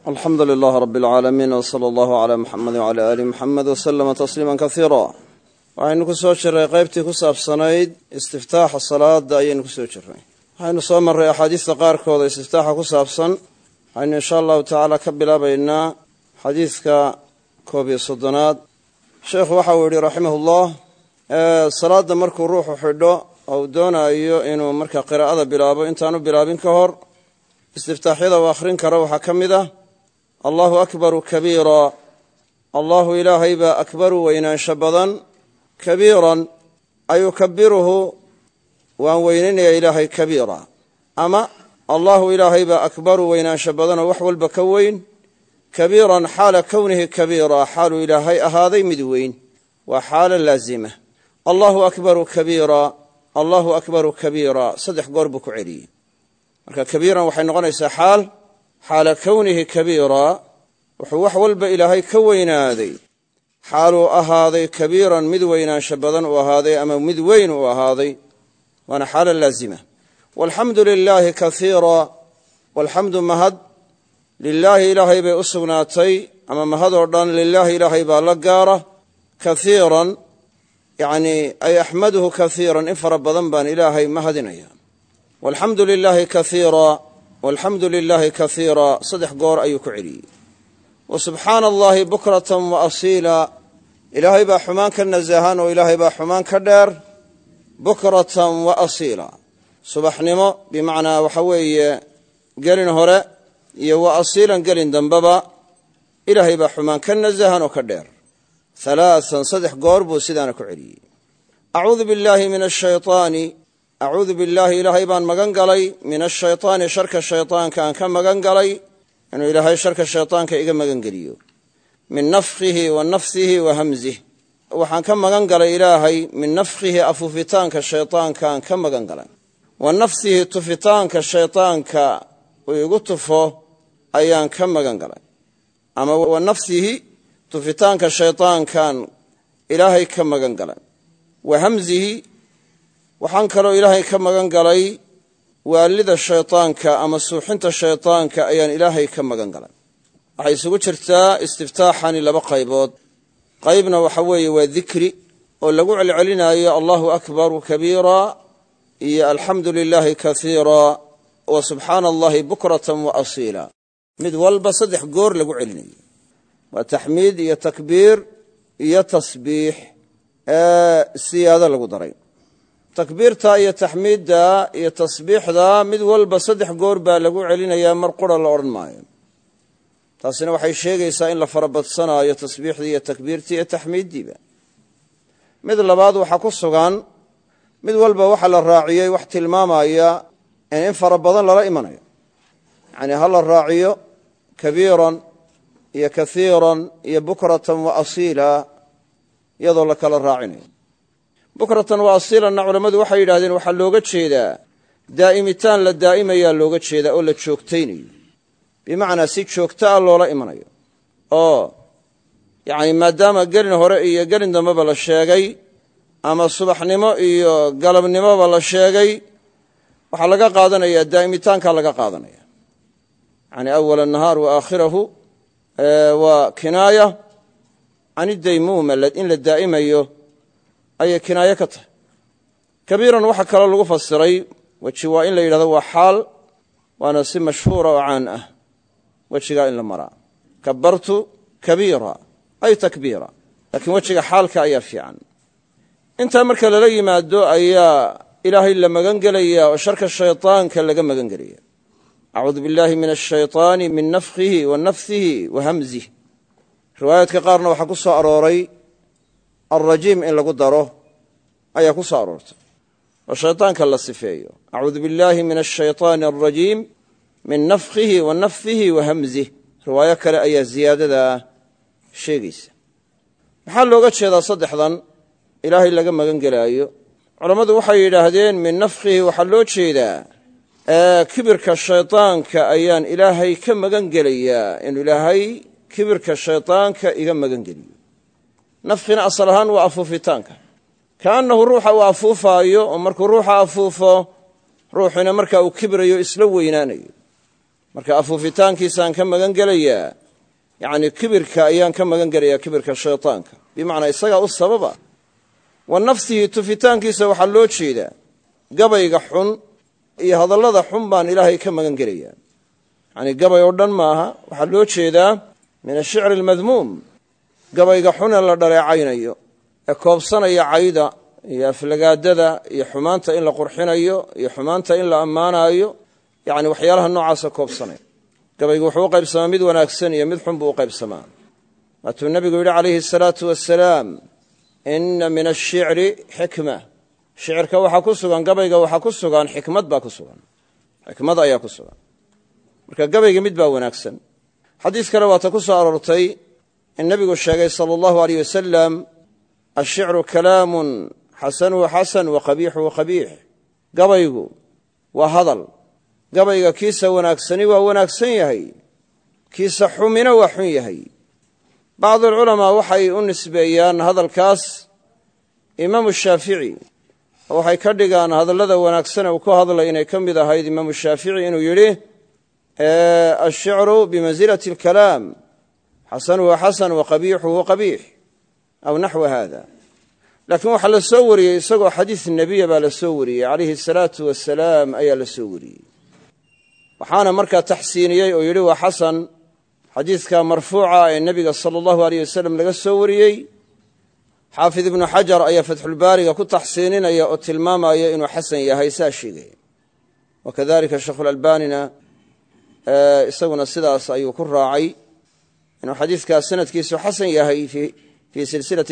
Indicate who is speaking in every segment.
Speaker 1: alxamdu lilah rab اlcaalamiin wsala allahu cala muxamedi wcala ali muxamed waslama tasliima kaiira waxaynu ku soo jiray qaybtii ku saabsanayd istiftaaxa salaada ayaynu ku soo jiray waxaynu soo marray axaadiista qaarkooda istiftaaxa ku saabsan waxaynu insha allahu tacaala ka bilaabaynaa xadiidka 11 sheekhu waxau yihi raximahullah salaada markuu ruuxu xidho oo uu doonayo inuu marka qiraa'ada bilaabo intaanu bilaabin ka hor istiftaaxyada uu akhrin karo waxaa ka mid ah allahu akbaru kabiira allahu ilaahay baa akbaru weynaansho badan kabiiran ay ukabiruhu waan weynaynaya ilaahay kabiira ama allahu ilaahay baa akbaru weynaansho badanoo wax walba ka weyn kabiiran xaala kownihi kabiira xaaluu ilaahay ahaaday mid weyn waa xaalo laazima allahu akbaru kabiira allahu akbaru kabiira 3 goor buu ku celiyey marka kabiiran waxay noqonaysaa xaala kownihi kabiira wuxuu wax walba ilaahay ka weynaaday xaaluu ahaaday kabiiran mid weynaansho badan uu ahaaday ama mid weyn uu ahaaday waana xaalo laazima walxamdu lilaahi kaiira walxamdu mahad lilaahi ilaahay bay u sugnaatay ama mahadoo dhan lilaahi ilaahay baa la gaara kaiiran yacni ay axmaduhu kaiiran in fara badan baan ilaahay mahadinaya walxamdu lilaahi kaiira walxamdu lilaahi kaiira 3 goor ayuu ku celiyey wa subxaana allahi bukratan wa asiila ilaahay baa xumaan ka nasahan oo ilaahay baa xumaan ka dheer bukratan wa asiila subaxnimo bimacnaa waxa weeye gelin hore iyo wa asiilan gelin dambeba ilaahay baa xumaan ka nasahan oo ka dheer 3 goor buu sidaana ku celiyey acuudu billaahi min ashayطaani acuudu billaahi ilaahay baan magan galay min ashayطaani sharka shayطaanka aan ka magan galay inuu ilaahay sharka shayطaanka iga magan geliyo min nafkihi wa nafsihi wa hamzih waxaan ka magan galay ilaahay min nafkihi afuufitaanka shayطaanka aan ka magan galay wa nafsihi tufitaanka shayطaanka uu igu tufo ayaan ka magan galay ama wa nafsihi tufitaanka shayطaankaan ilaahay ka magan galay wa hamzihi waxaan kaloo ilaahay ka magan galay waalida shayطaanka ama suuxinta shayطaanka ayaan ilaahay ka magan galay waxay isugu jirtaa istiftaaxani 2 qaybood qaybna waxa weeye waa dikri oo lagu celcelinaayo allahu akbaru kabiira iyo alxamdu lilaahi kaiira wa subxaana allahi bukratan wa asiila mid walba 3 goor lagu celinayo waa taxmiid iyo takbiir iyo tasbiix siyaado lagu daray takbiirta iyo taxmiidda iyo tasbiixda mid walba 3 goor baa lagu celinayaa mar qura la odhan maayo taasina waxay sheegaysaa in la farabadsanaayo tasbiixdii iyo takbiirtii iyo taxmiiddiiba mid labaad waxaa ku sugan mid walba waxa la raaciyey wax tilmaamaya in fara badan lala imanayo yacnii ha la raaciyo kabiiran iyo kaiiran iyo bukratan wa asiila iyadoo la kala raacinayo bukratan wa asiilanna culammadu waxay yidhahdeen waxaa looga jeedaa daa'imitaan la daa'imayaa looga jeedaa oo la joogtaynayo bimacnaa si joogto ah loola imanayo oo yacni maadaama gelin hore iyo gelin dambeba la sheegay ama subaxnimo iyo galabnimoba la sheegay waxaa laga qaadanayaa daa'imitaankaa laga qaadanaya yacni awala nahaar wa aakhirahu waa kinaaya can idaymuuma in la daa'imayo ayay kinaayo ka tahay kabiiran waxaa kaloo lagu fasiray weji waa in la yidhahdo waa xaal waana si mashhuura oo caan ah wejigaa in la maraa kabartu kabiira ay takbiira laakiin wejiga xaalka ayaa fiican intaa marka lala yimaado ayaa ilaahay la magan gelaya oo sharka shayطaanka laga magan gelaya acuudu billaahi min ashayطaani min nafkihi wa nafsihi wa hamzih riwaayaadka qaarna waxaa ku soo arooray alrajiim in lagu daro ayaa ku soo aroortay oo shayطaanka la sifeeyo acuudu billaahi min ashayطaani alrajiim min nafkihi wa nafsihi wa hamzih riwaayo kale ayaa ziyaadadaa sheegaysa maxaa looga jeedaa 3dan ilaahay laga magan gelaayo culammadu waxay yidhaahdeen min nafkihi waxaa loo jeedaa kibirka shayطaanka ayaan ilaahay ka magan gelayaa inuu ilaahay kibirka shayطaanka iga magan geliyo nafkina asal ahaan waa afuufitaanka kaannahu ruuxa uu afuufaayo oo markuu ruuxa afuufo ruuxuna markaa uu kibrayo isla weynaanayo marka afuufitaankiisaan ka magan gelayaa yacni kibirka ayaan ka magan gelayaa kibirka shaytaanka bimacnaa isagaa u sababa wa nafsihi tufitaankiisa waxaa loo jeedaa gabayga xun iyo hadallada xun baan ilaahay ka magan gelayaa yacni gabay oo dhan maaha waxaa loo jeedaa min ashicri almadmuum gabayga xun ee la dhaleecaynayo ee koobsanaya cayda iyo aflagaadada iyo xumaanta in la qurxinayo iyo xumaanta in la ammaanaayo yacni waxyaalaha noocaasa koobsanaya gabaygu wuxuu u qaybsamaa mid wanaagsan iyo mid xun buu u qaybsamaa waatuu nebigu yidhi calayhi asalaatu wassalaam inna min ashicri xikma shicirka waxaa ku sugan gabayga waxaa ku sugan xikmad baa ku sugan xikmad ayaa ku sugan marka gabayga mid baa wanaagsan xadiis kale waata ku soo aroortay in nebigu sheegay sala allahu alayh wasalam ashicru kalaamun xasanuhu xasan wa qabiixuhu qabiix gabaygu waa hadal gabayga kiisa wanaagsani waa wanaagsan yahay kiisa xumina waa xun yahay bacdualculamaa waxay u nisbeeyaan hadalkaas imaamu shaafici oo waxay ka dhigaan hadallada wanaagsan uu ku hadlay inay ka mid ahayd imaamu shaafici inuu yidhi ashicru bimansilati alkalaam xasanuhu xasan wa qabiixuhu qabiix aw naxwa haada laakiin waxaa la soo wariyey isagoo xadiis nebiya baa la soo wariyey calayhi asalaatu wasalaam ayaa la soo wariyey waxaana markaa taxsiiniyey oo yidhi waa xasan xadiidka marfuuca ee nebiga sala allahu aleyh wasalam laga soo wariyey xaafid ibnu xajar ayaa fatxulbaariga ku taxsiininaya oo tilmaamaya inuu xasan yahay saa sheegay wakadalika sheikhulalbanina isaguna sidaas ayuu ku raacay inuu xadiidkaas sanadkiisu xasan yahay fii silsilati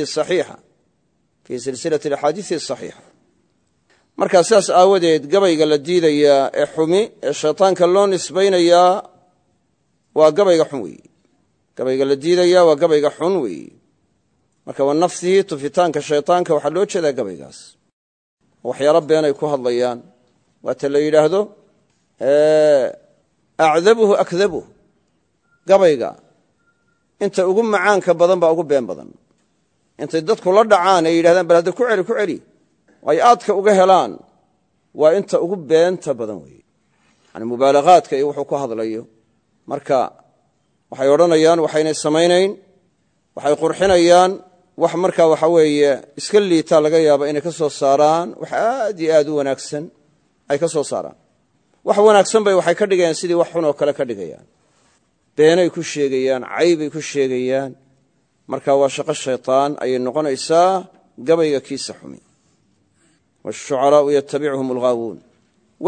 Speaker 1: axaadiisi asaxiixa markaa sidaas aawadeed gabayga la diidayaa ee xumi ee shaytaanka loo nisbaynayaa waa gabayga xun weeye gabayga la diidayaa waa gabayga xun weeye marka wa nafsihi tufitaanka shaytaanka waxaa loo jeedaa gabaygaas waxyaalo been ay ku hadlayaan waata la yidhaahdo acdabuhu akdabuh gabayga inta ugu macaanka badan baa ugu been badan intay dadku la dhacaan ay yidhahdaan bal hadda ku celi ay aadka uga helaan waa inta ugu beenta badan weeye yani mubaalagaadka iyo wuxuu ku hadlayo marka waxay odhanayaan waxaynay samaynayn waxay qurxinayaan wax markaa waxa weeye iska liitaa laga yaaba inay ka soo saaraan wax aad iyo aad u wanaagsan ay ka soo saaraan wax wanaagsan bay waxay ka dhigayaan sidii wax xun oo kale ka dhigayaan beenay ku sheegayaan caybay ku sheegayaan marka waa shaqo shaytaan ayay noqonaysaa gabayga kiisa xumi washucaraau yatabicuhum alghaawuun wa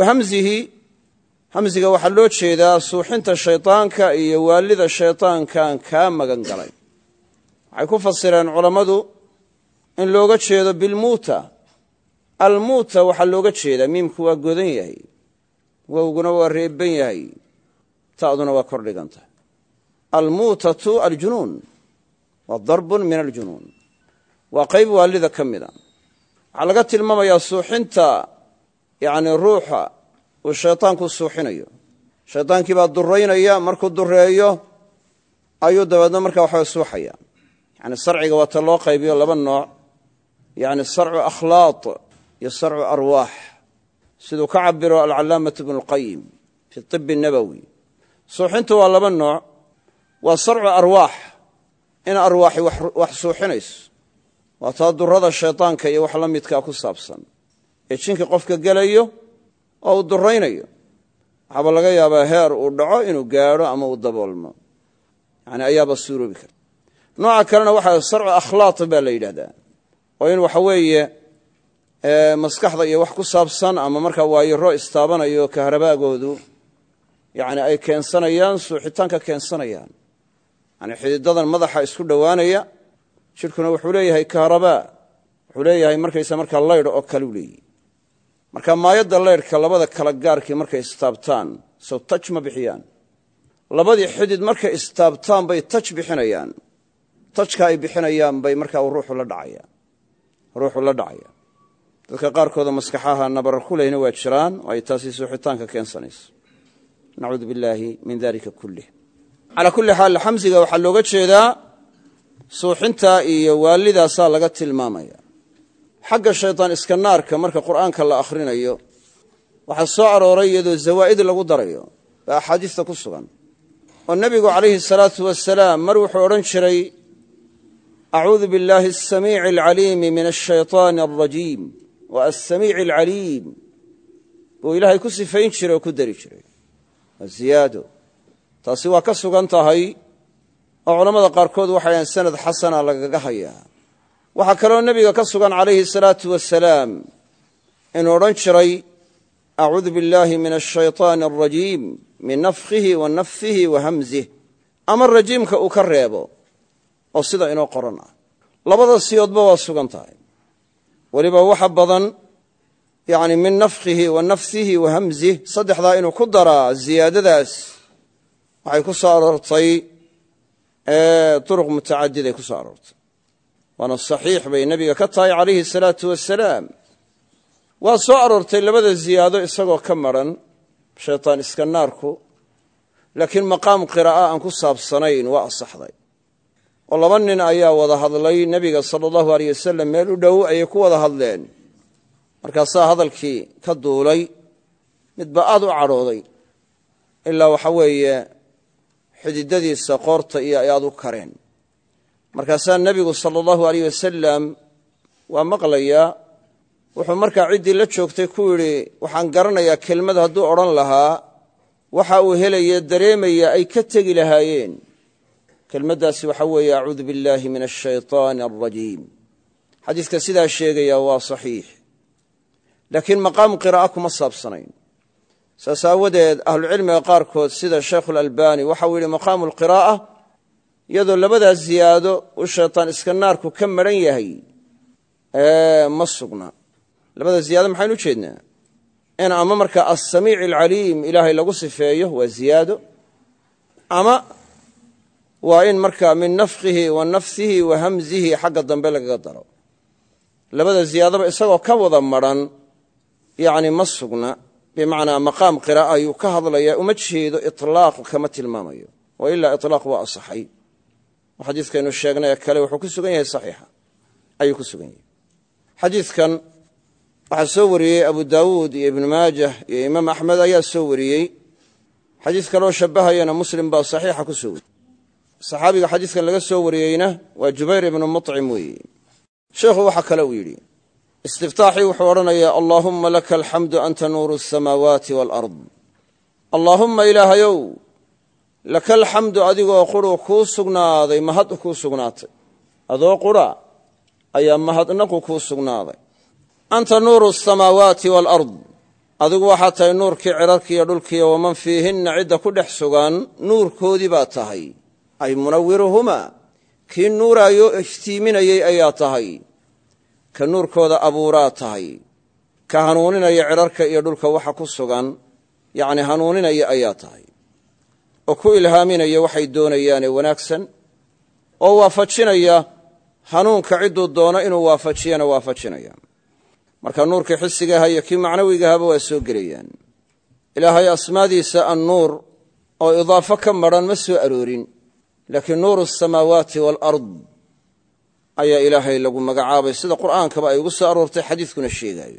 Speaker 1: hamziga waxaa loo jeedaa suuxinta shaytaanka iyo waalida shaytaankaan kaa magan galay waxay ku fasireen culammadu in looga jeedo bilmuuta almuuta waxaa looga jeedaa miimku waa godan yahay wowguna waa reeban yahay ta'duna waa kor dhigantahay almuutatu aljunuun waa darbun min aljunuun waa qayb waalida ka mida waxaa laga tilmaamayaa suuxinta yani ruuxa uu shaytaanku suuxinayo shaytaankii baa duraynaya markuu dureeyo ayuu dabeedna markaa waxaa suuxaya yani sarciga waata loo qaybiyo laba nooc yani sarcu akhlaaq iyo sarcu arwaax siduu ka cabiro alcalaamatu ibnu اlqayim fi طib الnabowi suuxintu waa laba nooc waa sarcu arwaax in arwaaxi wax suuxinayso waa taa durada shaytaanka iyo wax la midkaa ku saabsan ee jinkii qofka gelayo oo uu duraynayo waxaaba laga yaabaa heer uu dhaco inuu gaadho ama uu daboolmo yani ayaaba suuroobi karta nooca kalena waxaa sarcu akhlaaq baa la yidhahdaa oo in waxa weeye maskaxda iyo wax ku saabsan ama markaa waayiro istaabanayo kahrabaagoodu yani ay keensanayaan suuxitaanka keensanayaan yani xididadan madaxa isku dhowaanaya jidhkuna wuxuu leeyahay kahrabaa wuxuu leeyahay markaysa markaa laydh oo kale u leeyihi marka maayadda laydhka labada kala gaarkii markay istaabtaan sow taj ma bixiyaan labadii xidid markay istaabtaan bay taj bixinayaan tajka ay bixinayaan bay markaa ruuxu la dhacaya dadka qaarkooda maskaxaha nabarar ku lehna waa jiraan oo ay taasi suuxitaanka keensanayso nacuudu billaahi min dalika kullih calaa kulli xaal xamsiga waxaa looga jeedaa suuxinta iyo waalidaasaa laga tilmaamaya xagga shaytaan iska naarka marka qur'aanka la akhrinayo waxaa soo arooray iyadoo zawaa'id lagu darayo baa axaadiista ku sugan oo nebigu calayhi salaatu wasalaam mar wuxuu odhan jiray acuudu biاllaahi asamiici alcaliimi min ashayطaani alrajiim wa assamiici alcaliim buu ilaahay ku sifayn jiray oo ku dari jiray waa ziyaado taasi waa ka sugan tahay oo culammada qaarkood waxay ahan sanad xasana lagaga hayaa waxaa kaloo nebiga ka sugan calayhi salaatu wasalaam inuu odhan jiray acuudu biاllaahi min ashayطaani alrajiim min nafkihi wa nafhihi wa hamzih ama rajiimka uu ka reebo oo sida inoo qoran ah labada siyoodba waa sugan tahay weliba waxa badan yani min nafkihi wa nafhihi wa hamzih saddexdaa inuu ku daraa ziyaadadaas waxay ku soo aroortay duruq mutacadiday ku soo aroortay waana saxiix bay nebiga ka tahay calayhi salaatu wasalaam waa soo aroortay labada ziyaado isagoo ka maran shaytaan iska naarku laakiin maqaam qiraa'a aan ku saabsanayn waa asaxday oo laba nin ayaa wada hadlay nebiga sala allahu aleyh wasalam meel u dhow ayay ku wada hadleen markaasaa hadalkii ka duulay midba aad u cadhooday ilaa waxa weeye xididadiisa qoorta iyo ay aad u kareen markaasaa nebigu sala allahu aleyh wasalam waa maqlayaa wuxuu markaa ciddii la joogtay ku yidhi waxaan garanayaa kelmad hadduu odhan lahaa waxa uu helaya dareemaya ay ka tegi lahaayeen kelmaddaasi waxa weeye acuudu biاllaahi min ashayطaani alrajiim xadiiska sidaa sheegaya waa saxiix laakiin maqaam qiraa'a kuma saabsanayn saas aawadeed ahlucilmiga qaarkood sida shaykhulalbani waxau yidhi maqaamu alqiraa'a iyadoo labadaas ziyaado uu shaytaan iska naarku ka maran yahay ma sugna labada ziyaado maxaynu u jeednaa in ama markaa assamiici alcaliim ilaahay lagu sifeeyo waa ziyaado ama waa in markaa min nafkihi wa nafhihi wa hamzihi xagga dambe lagaga daro labada ziyaadaba isagoo ka wada maran yani ma sugna bimacnaa maqaam qiraa'a ayuu ka hadlaya uma jeedo ilaaq kama tilmaamayo wa ilaa ilaaq waa asaxay oo xadiidkaynu sheegnay ee kale wuxuu ku sugan yahay saxiixa ayuu ku sugan yahay xadiidkan waxaa soo wariyey abu daawuud iyo ibnu maajah iyo imaam axmed ayaa soo wariyey xadiis kaloo shabbahayana muslim baa saxiixa ku soo wariyey saxaabiga xadiiskan laga soo wariyeyna waa jubayr ibnu muطcim weeye sheekhu waxaa kale uu yidhi istiftaaxii wuxuu odhanayaa allaahumma laka alxamdu anta nuuru asamaawaati waalard allaahumma ilaahayow laka alxamdu adigoo quruu kuu sugnaaday mahad kuu sugnaatay adoo qura ayaa mahadnaqu kuu sugnaaday anta nuuru asamaawaati waalard adigu waxaa tahay nuurkii cirarkiiyo dhulkiiyo waman fiihinna cidda ku dhex sugan nuurkoodii baa tahay ay munawiruhumaa kii nuuraayoo iftiiminayey ayaa tahay ka nuurkooda abuuraa tahay ka hanuuninaya cirarka iyo dhulka waxa ku sugan yacni hanuuninaya ayaa tahay oo ku ilhaaminaya waxay doonayaane wanaagsan oo waafajinaya hanuunka cidduu doono inuu waafajiyana waafajinaya marka nuurkii xisigaha iyo kii macnawigahaba waa soo gelayaan ilaahay asmaadiisa annuur oo idaafo ka madran ma soo aroorin laakiin nuuru asamaawaati waalard ayaa ilaahay lagu magacaabay sida qur'aankaba ay ugu soo aroortay xadiidkuna sheegaayo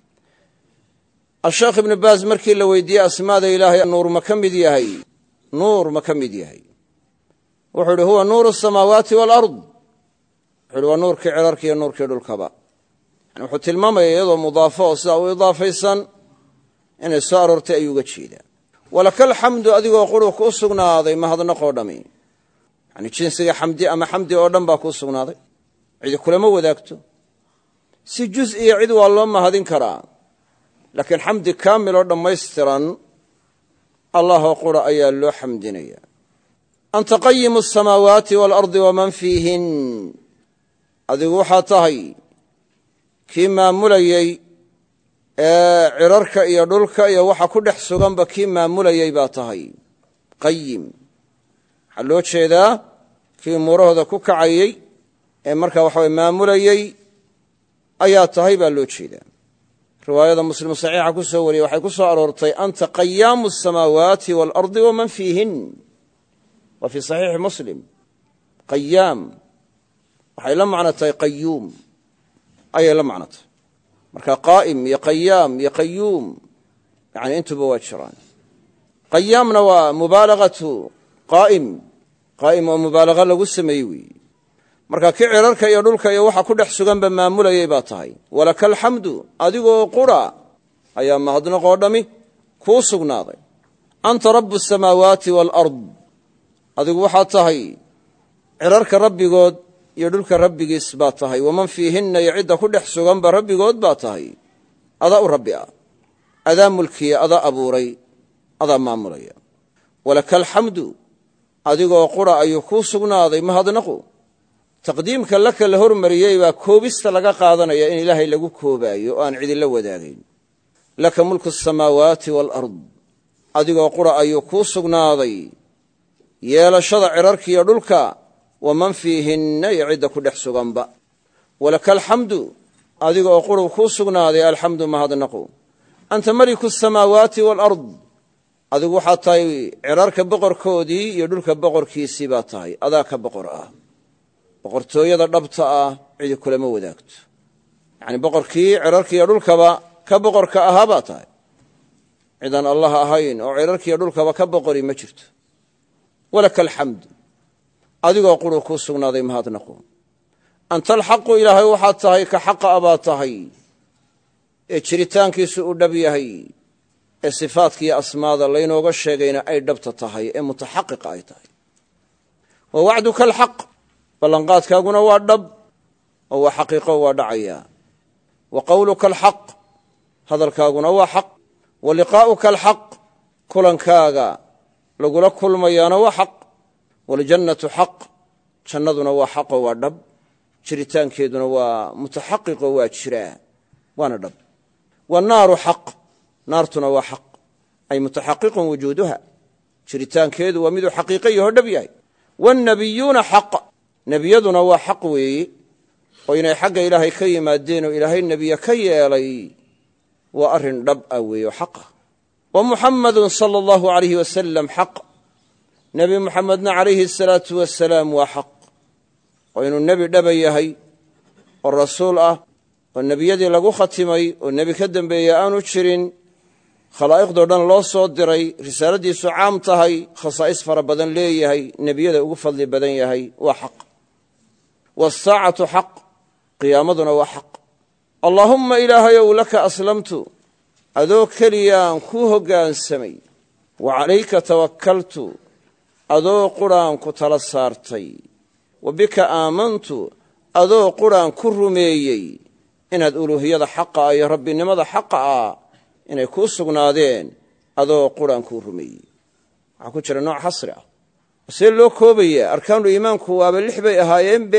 Speaker 1: asheekh ibnu baaz markii la weydiiyey asmaada ilaahay nuur ma ka mid yahay nuur ma ka mid yahay wuxuu idhi huwa nuuru asamaawaati waalard wuxuu ihi waa nuurkii cirarka iyo nuurkii dhulkaba yani wuxuu tilmaamaya iyadoo mudaafo oo sidaa u idaafaysan inay soo aroortay ayuu uga jeedaa walaka alxamdu adigoo quruu kuu sugnaaday mahadnaqoo dhammi yani jinsiga xamdi ama xamdi oo dhan baa kuu sugnaaday cidi kulama wadaagto si juz iyo cid waa loo mahadin karaa laakiin xamdi kaamil oo dhammaystiran allahoo qura ayaa loo xamdinaya anta qayimu asamaawaati waalardi waman fiihin adigu waxaa tahay kii maamulayey cirarka iyo dhulka iyo waxa ku dhex suganba kii maamulayey baa tahay qayim waxaa loo jeedaa kii umuurahooda ku kacayey ee markaa waxaway maamulayey ayaa tahay baa loo jeedaa riwaayada muslim saxiixa ku soo wariyey waxay ku soo aroortay anta qayaamu asamaawaati waalardi waman fiihin waa fii saxiixi muslim qayaam waxay la macno tahay qayuum ayay la macno tahay marka qaa'im iyo qayaam iyo qayuum yani intuba waa jiraan qayaamna waa mubaalagatu qaa'im oo mubaalaga lagu sameeyey weeye marka kii cirarka iyo dhulka iyo waxa ku dhex suganba maamulayay baa tahay walaka alxamdu adigoo qura ayaa mahadnaqoo dhami kuu sugnaaday anta rabbu asamaawaati waalard adigu waxaad tahay cirarka rabbigood iyo dhulka rabbigiis baa tahay waman fiihinna iyo cidda ku dhex suganba rabbigood baa tahay adaa u rabbi ah adaa mulkiya adaa abuuray adaa maamulaya walaka alxamdu adigoo qura ayuu kuu sugnaaday mahadnaqu taqdiimka laka la hormariyey baa koobista laga qaadanaya in ilaahay lagu koobaayo oo aan cidila wadaagayn laka mulku asamaawaati waalard adigoo qura ayuu kuu sugnaaday yeelashada cirarkiiyo dhulka waman fiihinna iyo cidda ku dhex suganba walaka alxamdu adigoo quruu kuu sugnaaday alxamdu mahadnaqu anta maliku asamaawaati waalard adigu waxaad tahay cirarka boqorkoodii iyo dhulka boqorkiisii baa tahay adaa ka boqor ah boqortooyada dhabta ah cidi kulama wadaagto yacni boqorkii cirarkiiyo dhulkaba ka boqorka ahaa baa tahay cidaan allah ahayn oo cirarkiiyo dhulkaba ka boqori ma jirto walaka alxamdu adigoo quruu kuu sugnaaday mahadnaqu anta alxaqu ilaahay waxaad tahay ka xaqa a baa tahay ee jiritaankiisu u dhab yahay ee sifaadkiiyo asmaada laynooga sheegayna ay dhabta tahay ee mutaxaqiqa ay tahay wa wacduka alxaq ballanqaadkaaguna waa dhab oo waa xaqiiqo waa dhacayaa wa qowluka alxaq hadalkaaguna waa xaq wa liqaa'uka alxaq kulankaaga lagula kulmayaana waa xaq waljannatu xaq jannaduna waa xaqoo waa dhab jiritaankeeduna waa mutaxaqiqoo waa jiraa waana dhab wannaaru xaq naartuna waa xaq ay mutaxaqiqun wujuuduha jiritaankeedu waa miduu xaqiiqo yaho dhab yahay wannabiyuuna xaq nebiyaduna waa xaq weeye oo inay xagga ilaahay ka yimaadeen oo ilaahay nebiye ka yeelay waa arrin dhab ah weeye oo xaqa wa muxammadun sala allahu alayhi wasalam xaq nebi muxamedna calayhi asalaatu wasalaam waa xaq oo inuu nebi dhaba yahay oo rasuul ah oo nebiyadii lagu khatimay oo nebi ka dembeeya aanu jirin khalaa'iqdoo dhan loo soo diray risaaladiisu caam tahay khasaa'is fara badan leeyahay nebiyada ugu fadli badan yahay waa xaq waasaacatu xaq qiyaamaduna waa xaq allaahumma ilaahayow laka aslamtu adoo keliyaan kuu hoggaansamay wa calayka tawakkaltu adoo quraan ku tala saartay wa bika aamantu adoo quraan ku rumeeyey inaad uluuhiyada xaqa ah iyo rabbinimada xaqa ah inay kuu sugnaadeen adoo quraan kuu rumeeyey waxaa ku jira nooc xasri ah see loo koobayaa arkaanu iimaanku waaba 6 bay ahaayeenbe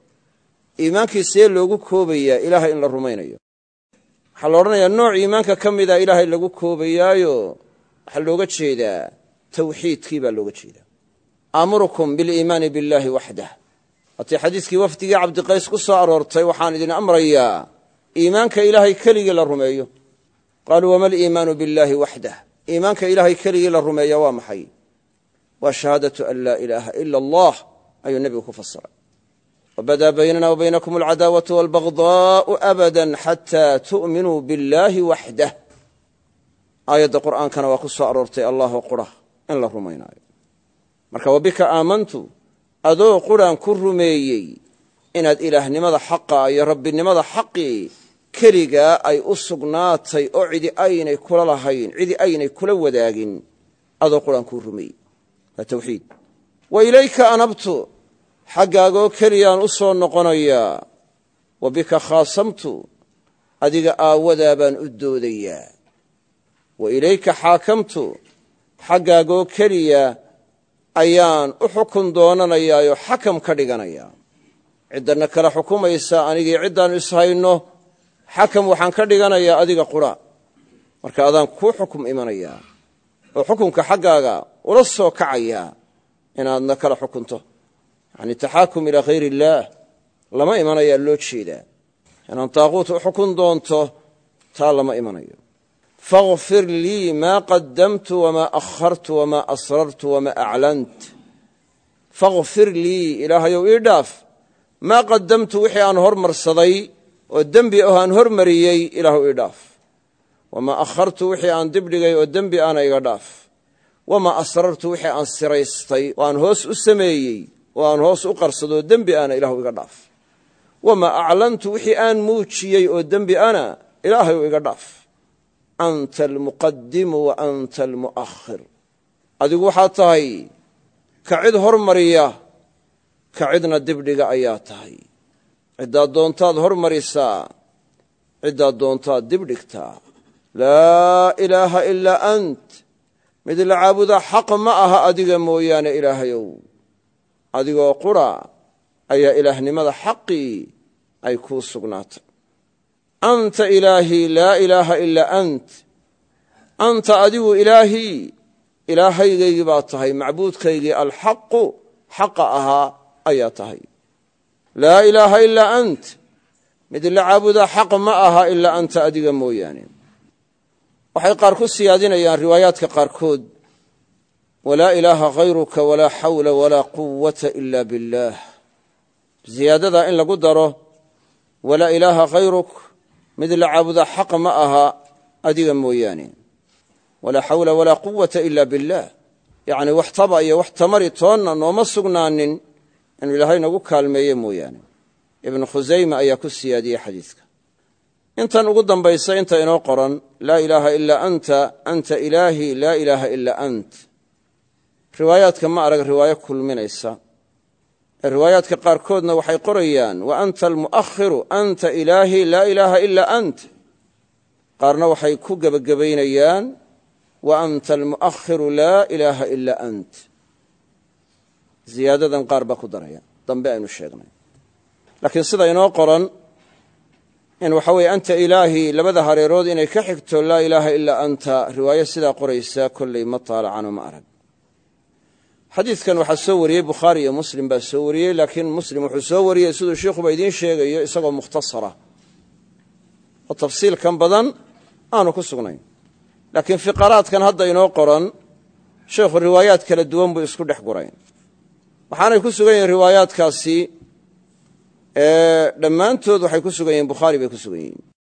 Speaker 1: iimaankii see loogu koobayaa ilaahay in la rumaynayo waxaa la odhanayaa nooc iimaanka ka mida ilaahay lagu koobayaayo waxaa looga jeedaa tawxiidkii baa looga jeedaa aamurukum biliimaani billaahi waxdah hatii xadiiskii wafdigii cabdiqays ku soo aroortay waxaan idin amrayaa iimaanka ilaahay keligii la rumeeyo qaaluu wama aliimaanu billaahi waxdah iimaanka ilaahay keligii la rumeeya waa maxay waa shahaadatu an laa ilaaha ila allah ayuu nebigu ku fasiray wabadaa baynana wa baynakum alcadaawatu waalbagdaa'u abadan xataa tu'minuu billaahi waxdah aayadda qur'aankana waa ku soo aroortay allahoo qura in la rumaynaayo marka wabika aamantu adoo quraan ku rumeeyey inaad ilaahnimada xaqa iyo rabbinimada xaqii keligaa ay u sugnaatay oo cidi aynay kula lahayn cidi aynay kula wadaagin adoo quraan kuu rumeeyey waa tawxiid wa ilayka anabtu xaggaagoo keliyaan u soo noqonayaa wa bika khaasamtu adiga aawadaa baan u doodayaa wa ilayka xaakamtu xaggaagoo keliya ayaan u xukun doonanayaayo xakam ka dhiganayaa ciddanna kala xukumaysa anigii ciddaannu ishayno xakam waxaan ka dhiganayaa adiga qura marka adaan kuu xukum imanayaa oo xukunka xaggaaga ula soo kacayaa inaadna kala xukunto yacni taxaakum ilaa hayr illaah lama imanayaa loo jeedaa inaan taaquut u xukun doonto taa lama imanayo faغfir lii maa qadamtu wamaa akhartu wamaa asrartu wamaa aclant faغfir lii ilaahayow ii dhaaf maa qadamtu wixii aan hormarsaday oo dembi ah aan hormariyey ilaahu ii dhaaf wamaa akhartu wixii aan dibdhigay oo dembi ana iga dhaaf wamaa asrartu wixii aan siraystay oo aan hoos u sameeyey oo aan hoos u qarsadoo dembi ana ilaahu iga dhaaf wamaa aclantu wixii aan muujiyey oo dembi ana ilaahay iga dhaaf anta almuqadimu wa anta almu'akhir adigu waxaad tahay ka cid hormariya ka cidna dibdhiga ayaa tahay ciddaad doontaad hormarisaa ciddaad doontaad dibdhigtaa laa ilaaha ilaa ant mid la caabuda xaq ma aha adiga mooyaane ilaahayow adigoo qura ayaa ilaahnimada xaqii ay kuu sugnaatay anta ilaahii laa ilaaha ilaa ant anta adigu ilaahii ilaahaygaygii baa tahay macbuudkaygii alxaqu xaqa ahaa ayaa tahay laa ilaaha ilaa ant mid la caabuda xaq ma aha ilaa anta adiga mooyaane waxay qaar ku siyaadinayaan riwaayaadka qaarkood walaa ilaaha hayruka walaa xawla walaa quwata ila biاllaah ziyaadada in lagu daro walaa ilaaha hayruk mid la caabuda xaq ma aha adiga mooyaane walaa xawla walaa quwata ila biاllaah yacni wax taba iyo wax tamari toonna nooma sugnaanin inuu ilaahay nagu kaalmeeye mooyaane ibnu khusayma ayaa ku siyaadiyey xadiidka intan ugu dambaysa inta inoo qoran laa ilaaha ilaa anta anta ilaahii laa ilaaha ilaa ant riwaayaadka ma arag riwaayo kulminaysa ee riwaayaadka qaarkoodna waxay qorayaan wa anta almu'akhiru anta ilaahii laa ilaaha ilaa ant qaarna waxay ku gebagabaynayaan wa anta almu'akhiru laa ilaaha ilaa ant ziyaadadan qaar baa ku daraya dambe aynu sheegnay laakiin sida inoo qoran in waxa weeye anta ilaahii labada hareerood inay ka xigto laa ilaaha ilaa anta riwaayo sidaa qoraysa kolley ma taalacan oo ma arag xadiidkan waxaa soo wariyey bukhaari iyo muslim baa soo wariyey laakiin muslim wuxuu soo wariyey siduu sheikhuba idiin sheegayo isagoo mukhtasara oo tafsiilkan badan aanu ku sugnayn laakiin fiqaraadkan hadda inoo qoran sheekhu riwaayaad kala duwan buu isku dhex guray waxaanay ku sugan yihiin riwaayaadkaasi dhammaantood waxay ku sugan yihiin bukhaari bay ku sugan yihiin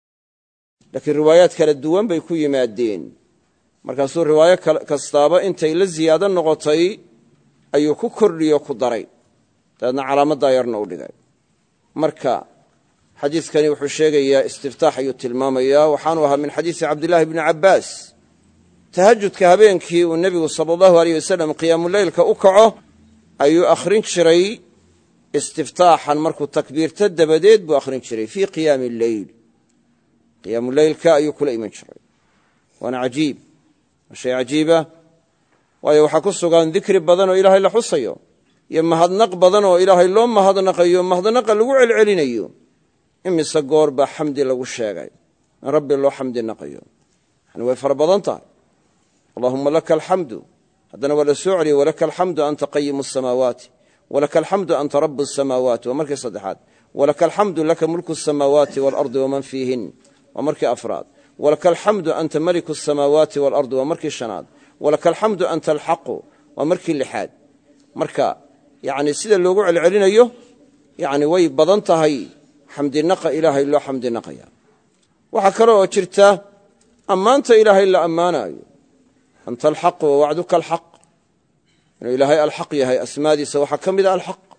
Speaker 1: laakiin riwaayaad kala duwan bay ku yimaadeen markaasuu riwaayo kastaaba intay la ziyaado noqotay ayuu ku kordhiyo ku daray dabeedna calaamaddaa yarna u dhigay marka xadiidkani wuxuu sheegayaa istiftaax ayuu tilmaamayaa waxaanu ahaa min xadiisi cabdillaahi bni cabbaas tahajudka habeenkii uu nebigu sala allahu aleyh wasalam qiyaamuleylka u kaco ayuu akhrin jiray istiftaaxan markuu takbiirta dabadeed buu akhrin jiray fii qiyaami alleyl qiyaamuleylka ayuu kula iman jiray waana cajiib waa shay cajiiba waayo waxaa ku sugan dikri badan oo ilaahay la xusayo iyo mahadnaq badan oo ilaahay loo mahadnaqayo mahadnaqa lagu celcelinayo imise goor baa xamdi lagu sheegay in rabbi loo xamdi naqayo yani way fara badan tahay allahuma laka alxamdu haddana waa la soo celiyey walaka alxamdu anta qayimu asamaawaati walaka alxamdu anta rabu asamaawaati waa markii saddexaad walaka alxamdu laka mulku asamaawaati waalardi waman fiihin waa markii afraad walaka alxamdu anta maliku asamaawaati waalardi waa markii shanaad walaka alxamdu anta alxaqu waa markii lixaad marka yani sida loogu celcelinayo yani way badan tahay xamdinaqa ilaahay loo xamdinaqaya waxaa kale oo jirta ammaanta ilaahay la ammaanayo anta alxaqu wawacduka alxaq inuu ilaahay alxaq yahay asmaadiisa waxaa ka mida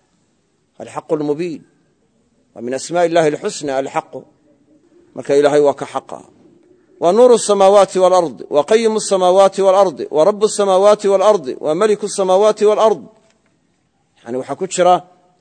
Speaker 1: alxaqu almubiin waa min asmaaءi illahi alxusna alxaqu marka ilaahay waa ka xaqa waa nuuru الsamaawaati waalardi waa qayimu الsamaawaati waalardi waa rabu الsamaawaati waalardi waa meliku الsamaawaati waalard yani waxaa ku jira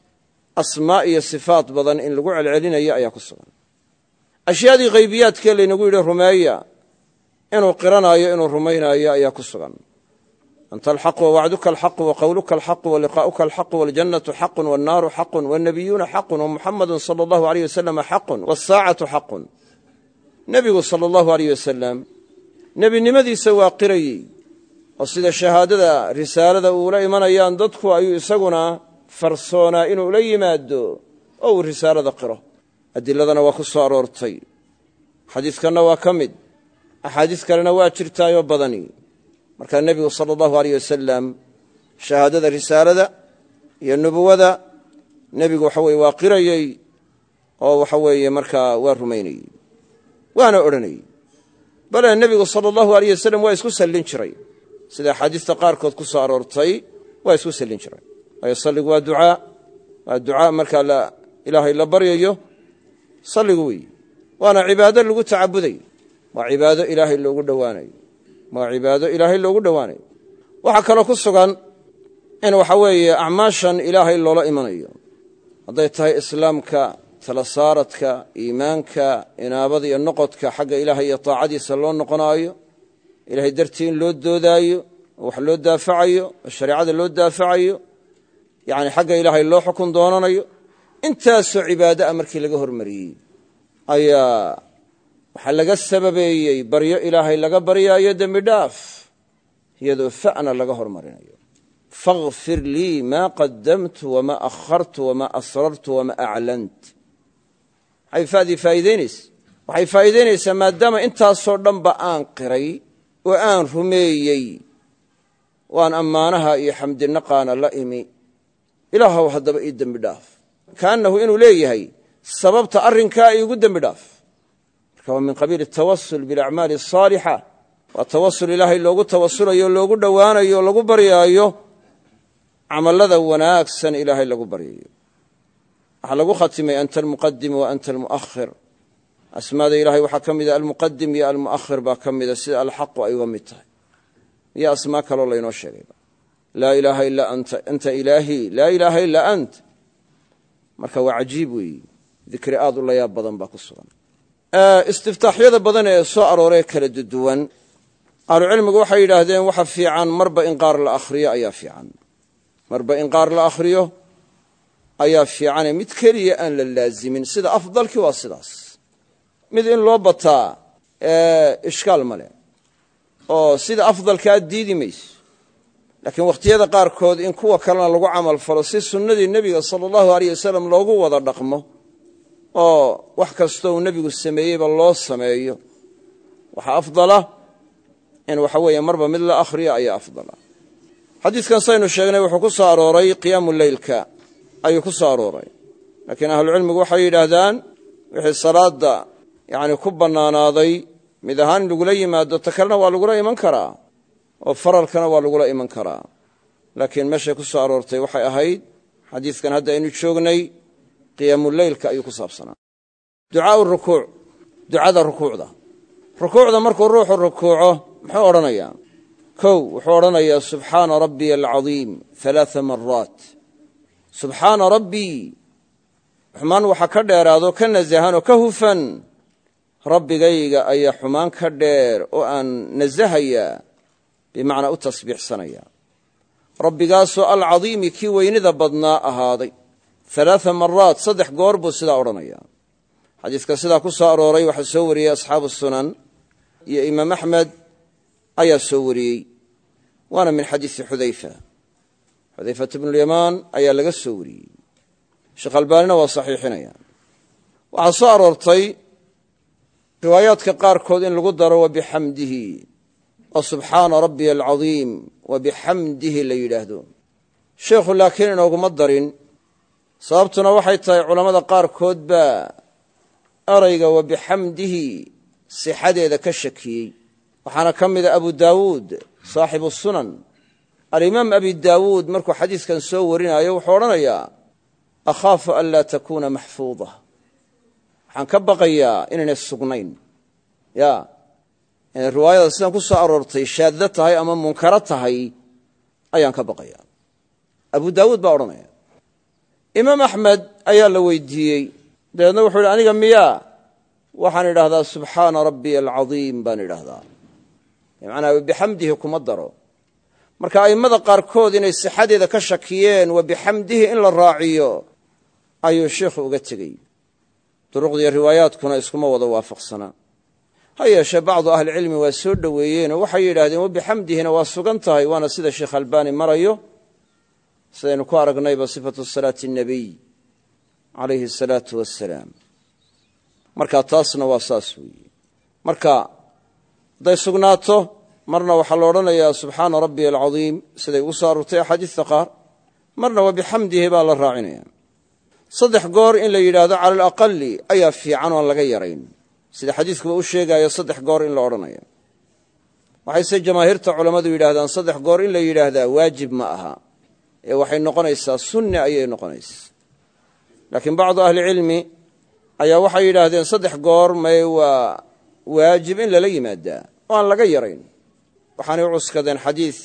Speaker 1: asmaa iyo sifaat badan in lagu celcelinayo ayaa ku sugan ashyaadii haybiyaadkee laynagu yidhi rumeeya inuu qiranaayo inuu rumaynaayo ayaa ku sugan anta alxaqu wawacduka alxaqu waqowluka alxaqu waliqaa'uka alxaqu waljannatu xaqun wannaaru xaqun wannabiyuuna xaqun wamuxamadun sala allahu aleyh wasalama xaqun wasaacatu xaqun nebigu sala allahu aleyh wasalam nebinimadiisa waa qirayey oo sida shahaadada risaalada uula imanayaan dadku ayuu isaguna farsoonaa inuu la yimaado oo uu risaalada qiro adiladana waa ku soo aroortay xadiidkanna waa ka mid axaadiis kalena waa jirtaayoo badani markaa nebigu sala allahu aleyh wasalam shahaadada risaalada iyo nubuwada nebigu waxa weye waa qirayey oo waxa weeye markaa waa rumaynayey waana odhanayey bale nebigu sala allahu aleyh wasalam waa isku sallin jiray sida axaadiista qaarkood ku soo aroortay waa isku sallin jiray waayo salligu waa ducaa markaa ilaahay la baryayo salligu weeye waana cibaado lagu tacabudayo waa cibaado ilaahay loogu dhowaanayo waxaa kaloo ku sugan in waxa weeye acmaashan ilaahay loola imanayo hadday tahay islaamka tala saaradka iimaanka inaabada iyo noqodka xagga ilaahay iyo taacadiisa loo noqonaayo ilaahay dartii in loo doodaayo oo wax loo daafacayo oo shareecada loo daafacayo yacni xagga ilaahay loo xukun doonanayo intaasoo cibaado ah markii laga hormariyey ayaa waxaa laga sababeeyey baryo ilaahay laga baryaayo dembi dhaaf iyadoo fa'na laga hormarinayo faghfir lii maa qadamtu wamaa akhartu wamaa asrartu wamaa aclant waxay faa'iidaynaysaa maadaama intaasoo dhanba aan qiray oo aan rumeeyey waan ammaanaha iyo xamdinaqaana la imi ilaahow haddaba ii dembi dhaaf kaannahu inuu leeyahay sababta arrinkaa iigu dembi dhaaf marka waa min qabiili atawasul bilacmaali asaalixa waa tawasul ilaahay loogu tawasulayo loogu dhowaanayo lagu baryaayo camallada wanaagsan ilaahay lagu baryayo waxaa lagu khatimay anta almuqadim wa anta almu'ahir asmaada ilahay waxaa ka mida almuqadim iyo almu'ahir baa ka mida sida alxaqu ay uga mid tahay iyo asmaa kaloo laynoo sheegayba laa ilaaha ilaa anta anta ilaahii laa ilaaha ilaa ant marka waa cajiib weeye dikri aad u layaab badan baa ku sugan istiftaaxyada badan ee soo arooree kala duwan ahlucilmigu waxay yidhaahdeen waxa fiican marba in qaar la akhriyo ayaa fiicane mid keliya aan la laazimin sida afdalkii waa sidaas mid in loo bataa ishkaal male oo sida afdalkaa diidi mayso laakiin wakhtiyada qaarkood in kuwa kalena lagu camal falo si sunnadii nebiga sala allahu aleyh wasalam loogu wada dhaqmo oo wax kastoo uu nebigu sameeyeyba loo sameeyo waxaa afdala in waxa weeye marba mid la akhriyo ayaa afdala xadiidkan saynu sheegnay wuxuu ku soo arooray qiyaamu leylka ayuu ku soo arooray laakiin ahlucilmigu waxay yidhaahdaan wixii salaadda yacni ku bannaanaaday mid ahaan in lagula yimaado ta kalena waa lagula iman karaa oo faralkana waa lagula iman karaa laakiin meeshay ku soo aroortay waxay ahayd xadiidkan hadda aynu joognay qiyaamuleylka ayuu ku saabsanaa ducaau rukuuc ducada rukuucda markuu ruuxu rukuuco muxuu odhanayaa wuxuu odhanayaa subxaana rabbiya alcadiim 3 maraat subxaana rabbii xumaan waxa ka dheeraado ka nasahan oo ka hufan rabbigayga ayaa xumaan ka dheer oo aan nasahayaa bimacnaa u tasbiixsanaya rabbigaasoo alcadiimi kii weynida badnaa ahaaday 3 maraat 3 goor buu sidaa odhanaya xadiiska sidaa ku soo arooray waxaa soo wariyey asxaabu sunan iyo imaam axmed ayaa soo wariyey waana min xadiisi xudayfata bnulyamaan ayaa laga soo wariyey sheekh albaanina waa saxiixinaya waxaa soo aroortay riwaayaadka qaarkood in lagu daro wabixamdihi oo subxaana rabbiya alcadiim wabixamdihi la yidhaahdo sheekhu laakiin inooguma darin sababtuna waxay tahay culammada qaarkood baa erayga wabixamdihi sixadeeda ka shakiyey waxaana ka mida abu daawuud saaxibu sunan alimaam abi daawuud markuu xadiiskan soo warinaayo wuxuu odhanayaa akhaafu an laa takuuna maxfuuda waxaan ka baqayaa inaynay sugnayn inay riwaayada sidan ku soo aroortay shaadda tahay ama munkaro tahay ayaan ka baqayaa abu daawuud baa odhanaya imaam axmed ayaa la weydiiyey dabeedna wuxuu yidhi aniga miyaa waxaan idhaahdaa subxaana rabbiya alcadiim baan idhaahdaa bimacnaa wabixamdihi kuma daro marka a'immada qaarkood inay sixadeeda ka shakiyeen wabixamdihi in la raaciyo ayuu sheikhu uga tegey duruqdiiyo riwaayaadkuna iskuma wada waafaqsanaa ha yeeshee bacdu ahlicilmi waa soo dhoweeyeenoo waxay yidhaahdeen wabixamdihina waa sugan tahay waana sida sheekh albaani marayo sidaynu ku aragnayba sifatu salaati nebiy calayhi asalaatu wassalaam marka taasna waa saas weeye marka hadday sugnaato marna waxaa la odhanayaa subxaana rabbiya alcadiim siday ugu soo aroortay axaadiista qaar marna wabixamdihi baa la raacinaya 3 goor in la yidhaahdo cala alaqali ayaa fiican oon laga yarayn sida xadiiskuba u sheegaayo 3 goor in la odhanayo waxayse jamaahiirta culammadu yidhaahdaan 3 goor in la yidhaahdaa waajib ma aha ee waxay noqonaysaa sunne ayay noqonaysaa laakiin bacdu ahlicilmi ayaa waxay yidhaahdeen 3 goor may waa waajib in lala yimaadaa oo aan laga yarayn waxaanay u cuskadeen xadiis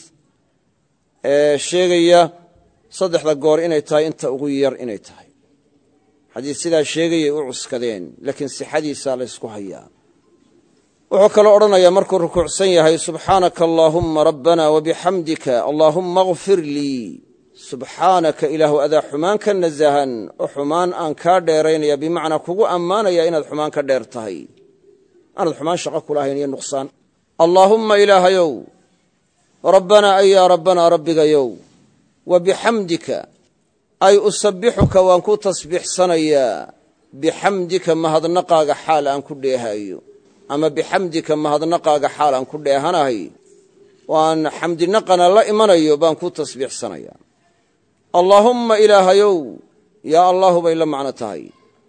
Speaker 1: sheegaya 3 goor inay tahay inta ugu yar inay tahay xadiis sidaa sheegayay u cuskadeen laakiin sixadiisa la isku hayaa wuxuu kale odhanayaa markuu rukuucsan yahay subxaanaka allaahumma rabbana wabixamdika allaahumma ighfir lii subxaanaka ilaahu adaa xumaan ka nasahan oo xumaan aan kaa dheeraynaya bimacnaa kugu ammaanaya inaad xumaan ka dheer tahay aanad xumaan shaqo kulahayn iyo nuqsaan allaahumma ilaahayow rabbanaa ay yaa rabbanaa rabbigayow wabixamdika ay usabbixuka waan ku tasbiixsanayaa bixamdika mahadnaqaaga xaal aan ku dheehayo ama bixamdika mahadnaqaaga xaal aan ku dheehanahay waan xamdinaqana la imanayo baan ku tasbiixsanayaa allaahumma ilaahayow yaa allaahu bay la macno tahay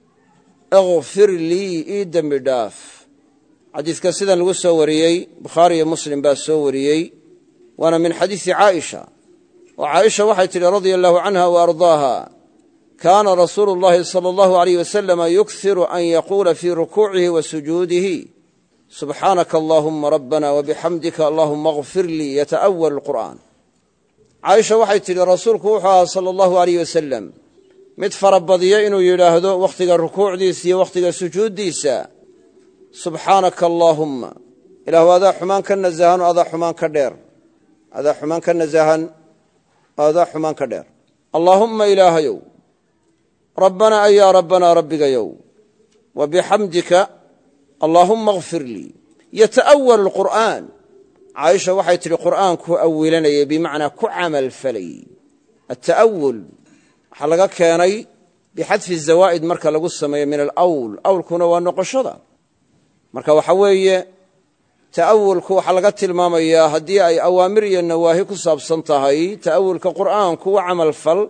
Speaker 1: ighfir lii ii dembi dhaaf xadiidka sidan lagu soo wariyey bukhaari iyo muslim baa soo wariyey waana min xadiisi caaisha oo caaisha waxay tidhi radia allahu canha wa ardaaha kaana rasuulu llahi sala allahu alayh wasalama yukhiru an yaquula fii rukuucihi wa sujuudihi subxaanaka allaahumma rabbana wabixamdika allaahumma ighfir lii yata'awal alqur'aan caaisha waxay tidhi rasuulku wuxuu ahaa sala allahu alayh wasalam mid farabadiya inuu yidhaahdo wakhtiga rukuucdiisa iyo wakhtiga sujuuddiisa subxaanaka allaahumma ilaahu adaa xumaan ka nasahan oo adaa xumaan ka dheer adaa xumaan ka nasahan oo adaa xumaan ka dheer allaahumma ilaahayow rabbanaa ay yaa rabbanaa rabbigayow wabixamdika allaahumma ighfir lii yata'awal alqur'aan caaisha waxay tidhi qur'aankuu awilanayay bimacnaa ku camal falayy ata'awul waxaa laga keenay bixadfi zawaa'id marka lagu sameeyo min alawl awlkuna waa noqoshada marka waxa weeye ta'awulku waxaa laga tilmaamayaa haddii ay awaamir iyo nawaahi ku saabsan tahay ta'awulka qur'aanku waa camalfal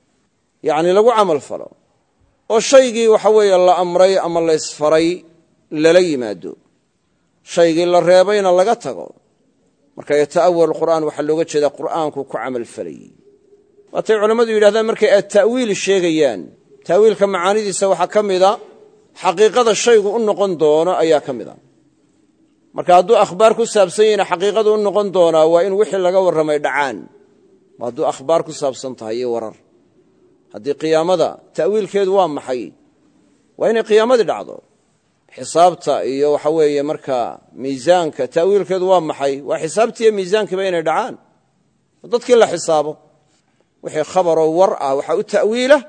Speaker 1: yacni lagu camal falo oo shaygii waxa weeye la amray ama la isfaray lala yimaado shaygii la reebayna laga tago marka yata'awal qur'aan waxaa looga jeedaa qur'aanku ku camal falayey waatay culammadu yidhahdaan markay ta'wiil sheegayaan ta'wiilka macaanidiisa waxaa ka mida xaqiiqada shaygu u noqon doono ayaa ka mid a marka hadduu akhbaar ku saabsan yahina xaqiiqadu u noqon doonaa waa in wixii laga warramay dhacaan hadduu akhbaar ku saabsan tahay iyo warar haddii qiyaamada ta'wiilkeedu waa maxay waa inay qiyaamadii dhacdo xisaabta iyo waxa weeye markaa miisaanka ta'wiilkeedu waa maxay waa xisaabtiiyo miisaankiiba inay dhacaan oo dadkii la xisaabo wixii khabaroo war ah waxaa u ta'wiila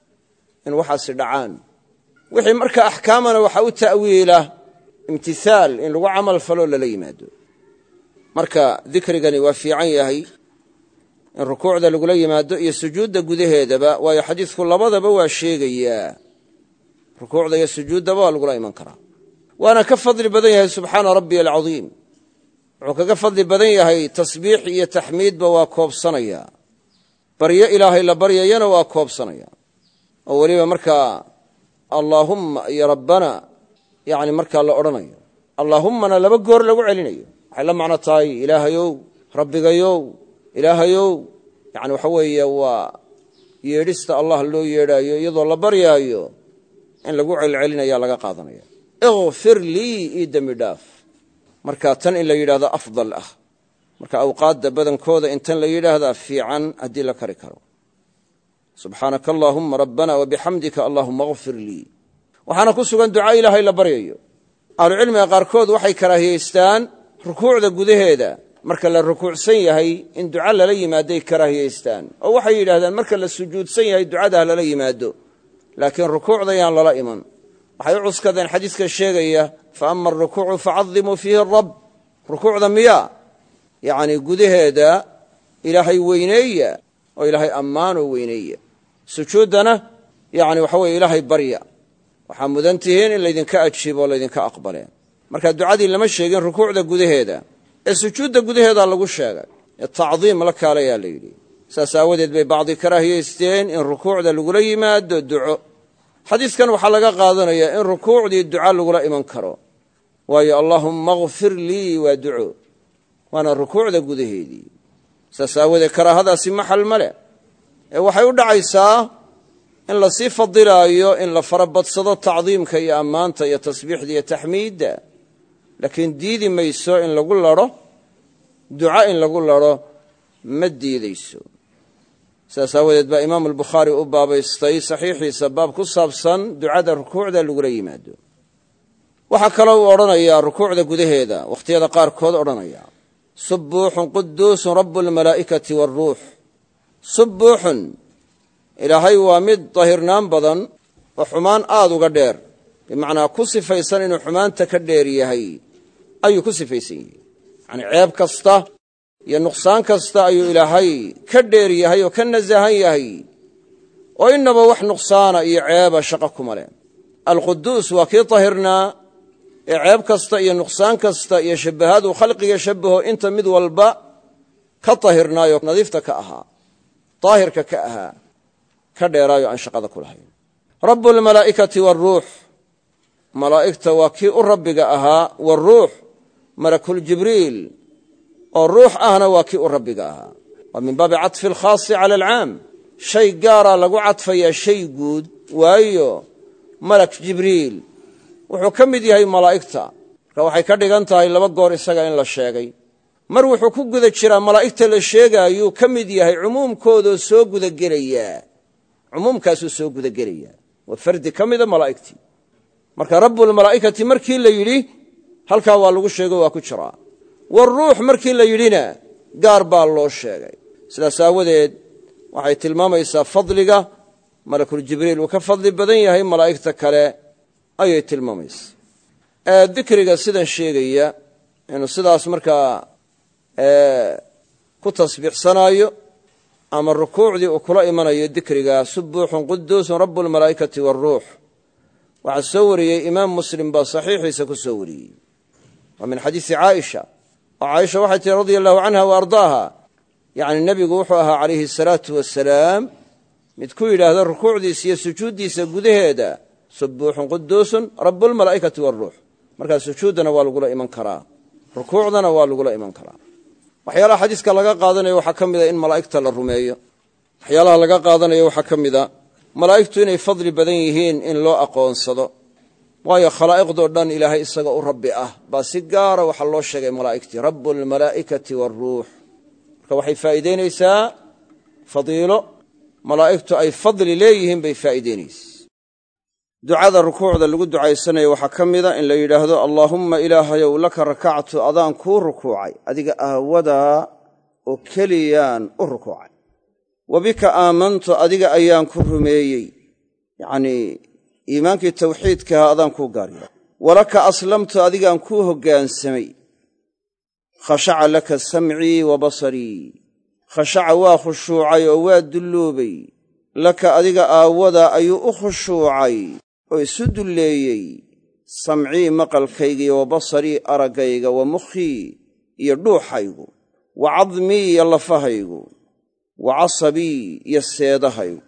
Speaker 1: in waxaasi dhacaan wixii markaa axkaamana waxaa u ta'wiila imtihaal in lagu camal falo lala yimaado marka dikrigani waa fiican yahay in rukuucda lagula yimaado iyo sujuudda gudaheedaba waayo xadiidku labadaba waa sheegayaa rukuucda iyo sujuuddaba waa lagula iman karaa waana ka fadli badan yahay subxaana rabbiya alcadiim wuxuu kaga fadli badan yahay tasbiix iyo taxmiidba waa koobsanaya baryo ilaahay la baryayana waa koobsanaya oo weliba markaa allaahumma iyo rabbana yani markaa la odhanayo allaahummana 2 goor lagu celinayo waxay la macno tahay ilaahayow rabbigayow ilaahayow yani waxa weeye waa yeedhista allah loo yeedhaayo iyadoo la baryaayo in lagu celcelinaya laga qaadanaya ighfir lii ii dembi dhaaf marka tan in la yidhaahdo afdal ah marka awqaadda badankooda in tan la yidhaahdaa fiican haddii la kari karo subxaanaka allaahumma rabbana wabixamdika allaahumma ighfir lii waxaana ku sugan duca ilaahay la baryayo ahlucilmiga qaarkood waxay karaahiyeystaan rukuucda gudaheeda marka la rukuucsan yahay in duca lala yimaaday karaahiyeystaan oo waxay yidhahdaan marka la sujuudsan yahay ducadaa lala yimaado laakiin rukuucda yaan lala iman waxay u cuskadeen xadiiska sheegaya fa ama arukuucu facadimuu fiihi arab rukuucda miyaa yacni gudaheeda ilaahay weyneeya oo ilaahay ammaanoo weyneeya sujuuddana yani waxa weye ilaahay barya waxaa mudan tihiin in laydinka ajiibo o laydinka aqbaleen marka ducadii lama sheegin rukuucda gudaheeda ee sujuudda gudaheeda lagu sheegay ee tacdiim la kaalayaa la yidhi saas aawadeed bay bacdi karaahiyeysteen in rukuucda lagula yimaado duco xadiidkan waxaa laga qaadanayaa in rukuucdii duca lagula iman karo waayo allaahumma ighfir lii waa duco waana rukuucda gudaheedii saas aawadeed karaahadaasi maxal ma leh ee waxay u dhacaysaa in la sii fadilaayo in la farabadsado tacdiimka iyo ammaanta iyo tasbiixda iyo taxmiidda laakiin diidi mayso in lagu ladho duca in lagu ladho ma diidayso saas aawadeed baa imaamu albukhaari u baabaystay saxiixiisa baab ku saabsan ducada rukuucda lagula yimaado waxaa kaloo uu odhanayaa rukuucda gudaheeda wakhtiyada qaarkood odhanaya subuuxun quduusun rabu lmalaa'ikati waaruux subuuxun ilaahay waa mid dahirnaan badan oo xumaan aad uga dheer bimacnaa ku sifaysan inuu xumaanta ka dheer yahay ayuu ku sifaysan yahay yacnii ceeb kasta iyo nuqsaan kasta ayuu ilaahay ka dheer yahay oo ka nasahan yahay oo innaba wax nuqsaana iyo ceeba shaqo kuma leh alquduus waa kii dahirnaa ee ceeb kasta iyo nuqsaan kasta iyo shabbahaad uu khalqiga shabbaho inta mid walba ka dahirnaayo nadiifta ka ahaa daahirka ka ahaa ka dheeraayo aan shaqada ku lahayn rabbulmalaa'ikati waaruux malaa'igta waa kii u rabbiga ahaa waaruux malakuljibriil oo ruux ahna waa kii u rabbiga ahaa waa min baabi catfi alkhaasi cala alcaam shay gaaraa lagu cadfayaa shay guud waayo malak jibriil wuxuu ka mid yahay malaa'igta marka waxay ka dhigan tahay laba goor isaga in la sheegay mar wuxuu ku guda jiraa malaa'igta la sheegaayuu ka mid yahay cumuumkoodoo soo gudagelayaa cumuumkaasuu soo gudagelayaa waa fardi ka mida malaa'igtii marka rabbulmalaa'ikati markii la yidhi halkaa waa lagu sheego waa ku jiraa waaruux markii la yidhina gaar baa loo sheegay sidaas aawadeed waxay tilmaamaysaa fadliga malakuljibriil uu ka fadli badan yahay malaa'igta kale ayay tilmaamaysaa dikriga sidan sheegaya inuu sidaas markaa ku tasbiixsanaayo ama rukuucdii uu kula imanayo dikriga subuuxun quduusun rabbulmalaa'ikati waaruux waxaa soo wariyey imaam muslim baa saxiixiisa ku soo wariyey waa min xadiisi caaisha oo caaisha waxay tihi radia allahu canha wa ardaaha yacni nebigu wuxuu ahaa calayhi asalaatu wasalaam mid ku yidhaahda rukuucdiisa iyo sujuuddiisa gudaheeda subuuxun quduusun rabbulmalaa'ikati waaruux markaa sujuuddana waa lagula iman karaa rukuucdana waa lagula iman karaa waxyaalaha xadiiska laga qaadanayo waxaa ka mida in malaa'igta la rumeeyo waxyaalaha laga qaadanayo waxaa ka mida malaa'igtu inay fadli badan yihiin in loo aqoonsado waayo khalaa'iqdoo dhan ilaahay isaga u rabbi ah baa si gaara waxaa loo sheegay malaa'igtii rabbulmalaa'ikati waaruux marka waxay faa'iidaynaysaa fadiilo malaa'igtu ay fadli leeyihiin bay faa'iidaynaysa ducada rukuucda lagu ducaysanayo waxaa ka mida in la yidhaahdo allaahumma ilaahayow laka rakactu adaan kuu rukuucay adiga aawadaa oo keliyaan u rukuucay wa bika aamantu adiga ayaan ku rumeeyey yacnii iimaankii tawxiidkaha adaan kuu gaarya walaka aslamtu adigaan kuu hoggaansamay khashaca laka samcii wa basarii khashaca waa khushuucay oo waa dulloobay laka adiga aawadaa ayuu u khushuucay oo isu dulleeyey samcii maqalkaygiiyo wa basarii araggayga wa mukhii iyo dhuuxaygu wa cadmii iyo lafahaygu wa casabii iyo seedahaygu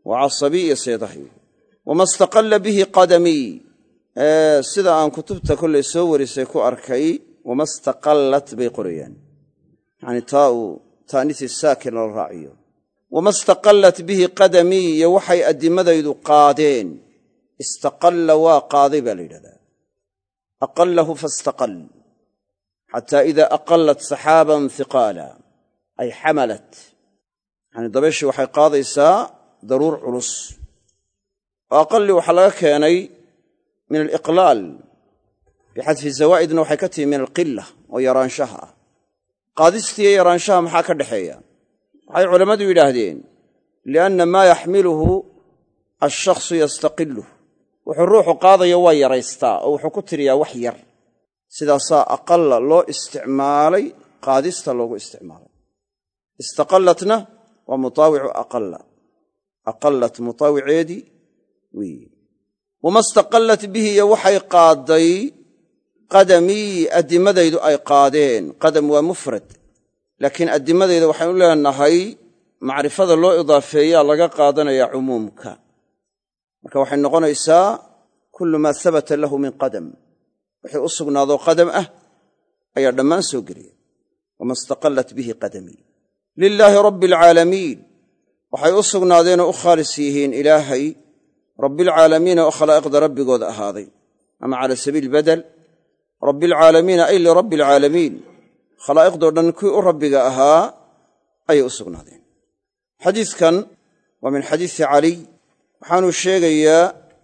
Speaker 1: wama istaqalla bihi qadamii sida aan kutubta kollay soo warisay ku arkay wama istaqallat bay qorayaan yacni taa uu taaniisi saakin la raaciyo wama istaqallat bihi qadamii iyo waxay addimadaydu qaadeen istaqalla waa qaaday baa la yidhahdaa aqallahu faistaqal xataa idaa aqallat saxaaban hiqaala ay xamalat yacni dabayshii waxay qaadaysaa daruur culus oo aqalli waxaa laga keenay min aliqlaal bixadfi zawaa'idna waxay ka tihi min alqilla oo yaraanshaha ah qaadistiiyo yaraanshaha maxaa ka dhexeeya waxay culammadu yidhaahdeen lianna maa yaxmiluhu alshakhsu yastaqiluh wuxuu ruuxu qaadayo waa yaraystaa oo wuxuu ku tiriyaa wax yar sidaasaa aqalla loo isticmaalay qaadista loogu isticmaalay istaqallatna waa mutaawicu aqalla aqallat mutaawiceedii weeye wama istaqallat bihi iyo waxay qaadday qadamii addimadaydu ay qaadeen qadam waa mufrad laakiin addimadayda waxaynu leenahay macrifada loo idaafeeyaa laga qaadanayaa cumuumka marka waxay noqonaysaa kullu maa habata lahu min qadam wixii u sugnaadoo qadam ah ayaa dhammaan soo geliya wama istaqallat bihi qadamii lilaahi rabbi alcaalamiin waxay u sugnaadeen oo u khaalis yihiin ilaahay rabbialcaalamiina oo khalaa'iqda rabbigooda ahaaday ama cala sabiili badel rabbialcaalamiina ay lirabbi alcaalamiin khalaa'iqdoo dhan kuwii u rabbiga ahaa ayay u sugnaadeen. xadiidkan waa min xadiisi caliy waxaanuu sheegayaa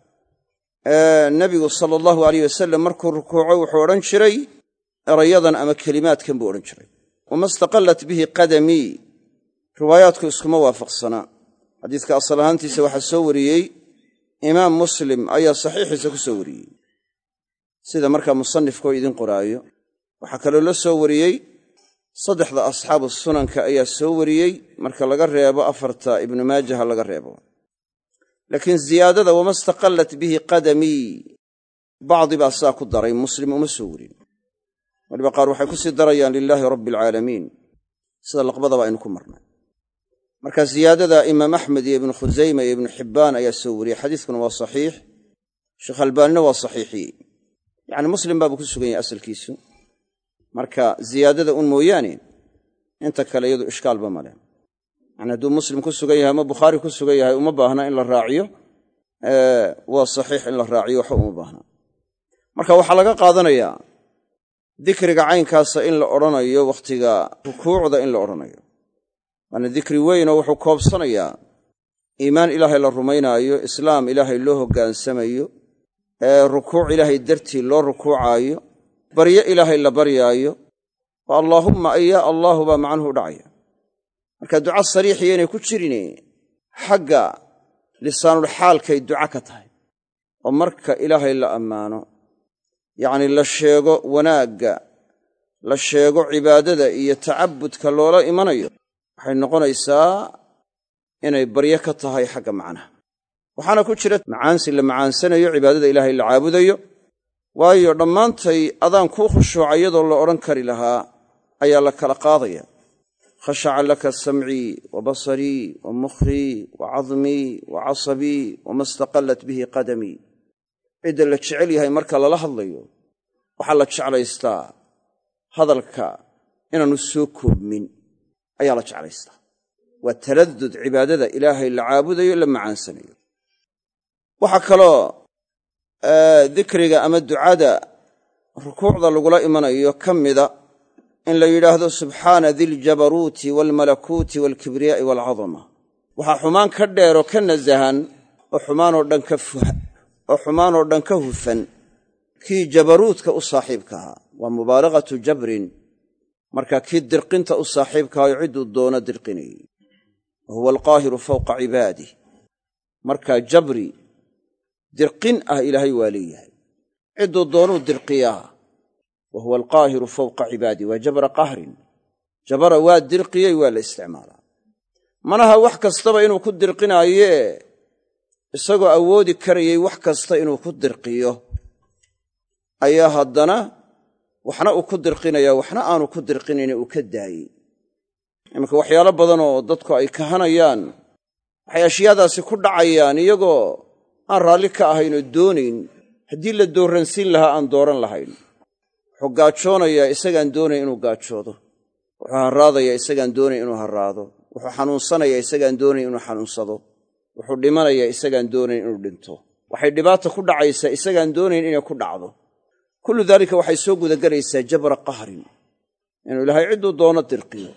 Speaker 1: nebigu sala allahu alayh wasalam markuu rukuuco wuxuu odhan jiray erayadan ama kelimaadkan buu odhan jiray wama istaqallat bihi qadamii riwaayaadku iskuma waafaqsanaa xadiiska asal ahaantiisa waxaa soo wariyey imaam muslim ayaa saxiixiisa ku soo wariyey sida markaa musanifkoo idin qoraayo waxaa kaloo la soo wariyey saddexda asxaabu sunanka ayaa soo wariyey marka laga reebo afarta ibnu maajaha laga reebo laakiin ziyaadada wama istaqallat bihi qadamii bacdi baa saa ku daray muslim uma soo warin waliba qaar waxay ku sii darayaan lilaahi rabbi alcaalamiin sida laqbadaba aynu ku marnay marka ziyaadada imaam axmed iyo ibnu khusayma iyo ibnu xibbaan ayaa soo wariyey xadiiskuna waa saxiix sheekh albaanina waa saxiixiyey yacni muslim baabuu ku sugan yahay asalkiisu marka ziyaadada un mooyaane inta kale iyadu ishkaalba male yani hadduu muslim ku sugan yahay ama bukhaari ku sugan yahay uma baahna in la raaciyo waa saxiix in la raaciyo waxba uma baahna marka waxaa laga qaadanayaa dikriga caynkaasa in la odhanayo wakhtiga rukuucda in la odhanayo waana dikri weynoo wuxuu koobsanayaa iimaan ilaahay la rumaynaayo islaam ilaahay loo hoggaansamayo rukuuc ilaahay dartii loo rukuucaayo baryo ilaahay la baryaayo oo allaahumma ayaa allaahu baa macnuhu dhacaya marka duca sariixiya inay ku jirine xagga lisaanulxaalkay duca ka tahay oo marka ilaahay la ammaano yacni la sheego wanaagga la sheego cibaadada iyo tacabudka loola imanayo waxay noqonaysaa inay baryo ka tahay xagga macnaha waxaana ku jira macaansi la macaansanayo cibaadada ilaahay la caabudayo waayo dhammaantay adaan kuu khushuuca iyadoo la odhan kari lahaa ayaa la kala qaadaya khashaca laka samcii wa basarii wa mukhii wa cadmii wa casabii wama istaqallat bihi qadamii cidda la jecel yahay marka lala hadlayo waxaa la jeclaystaa hadalka inaanu soo koobmin ayaa la jeclaystaa waa taladud cibaadada ilaahay la caabudayo la macaansanayo waxaa kaloo dikriga ama ducada rukuucda lagula imanayo ka mida in la yidhaahdo subxaana diljabaruuti waalmalakuuti waalkibriyaa'i waalcadama waxaa xumaan ka dheeroo ka nasahan oo xumaanoo dhan ka hufan kii jabaruudka u saaxiibka ahaa waa mubaalagatu jabrin marka kii dirqinta u saaxiibkaayo cidduu doono dirqinayey wa huwa alqaahiru fawqa cibaadih markaa jabri dirqin ah ilaahay waa leeyahay cidduu doonuu dirqiyaa wa huwa alqaahiru fawqa cibaadih waa jabra qahrin jabara waa dirqiyey waa la isticmaalaa manaha wax kastaba inuu ku dirqinaayee isagoo awoodi karayey wax kasta inuu ku dirqiyo ayaa haddana waxna uu ku dirqinayaa waxna aanu ku dirqinayne uu ka daayey iminka waxyaalo badan oo dadku ay kahanayaan waxay ashyaadaasi ku dhacayaan iyagoo aan raalli ka ahaynoo doonayn haddii la dooransiin lahaa aan dooran lahayn wuxuu gaajoonayaa isagaan doonayn inuu gaajoodo wuxuu harraadayaa isagaan doonayn inuu harraado wuxuu xanuunsanayaa isagaan doonayn inuu xanuunsado wuxuu dhimanayaa isagaan doonayn inuu dhinto waxay dhibaata ku dhacaysaa isagaan doonayn inay ku dhacdo kullu daalika waxay soo gudagelaysaa jabra qahrin inuu ilaahay cidduu doono dirqiyo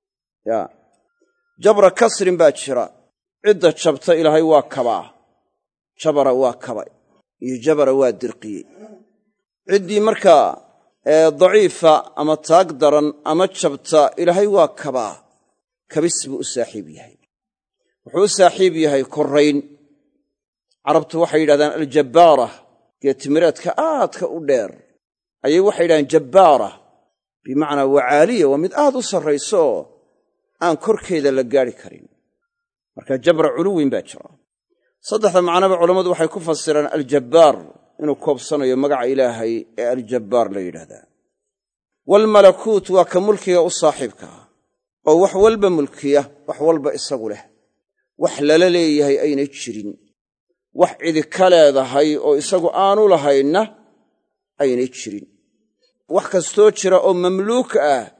Speaker 1: jabra kasrin baa jira cidda jabta ilaahay waa kabaa jabara waa kabay iyo jabara waa dirqiyey ciddii markaa daciifa ama taag daran ama jabta ilaahay waa kabaa kabis buu u saaxiib yahay wuxuu u saaxiib yahay korrayn carabtu waxay yidhahdaan aljabbaara geetimireedka aadka u dheer ayay waxay yidhahdaan jabbaara bimacnaa waa caaliya waa mid aad u sarrayso oo aan korkeeda la gaadhi karin marka jabra culuwin baa jira saddexda macnaba culammadu waxay ku fasiraan aljabbaar inuu koobsanayo magaca ilaahay ee aljabbaar la yidhaahdaa waalmalakuut waa ka mulkiga u saaxiibka ah oo wax walba mulkiya wax walba isagu leh wax lala leeyahay aynay jirin wax cidi ka leedahay oo isagu aanu lahaynna aynay jirin wax kastoo jira oo mamluuk ah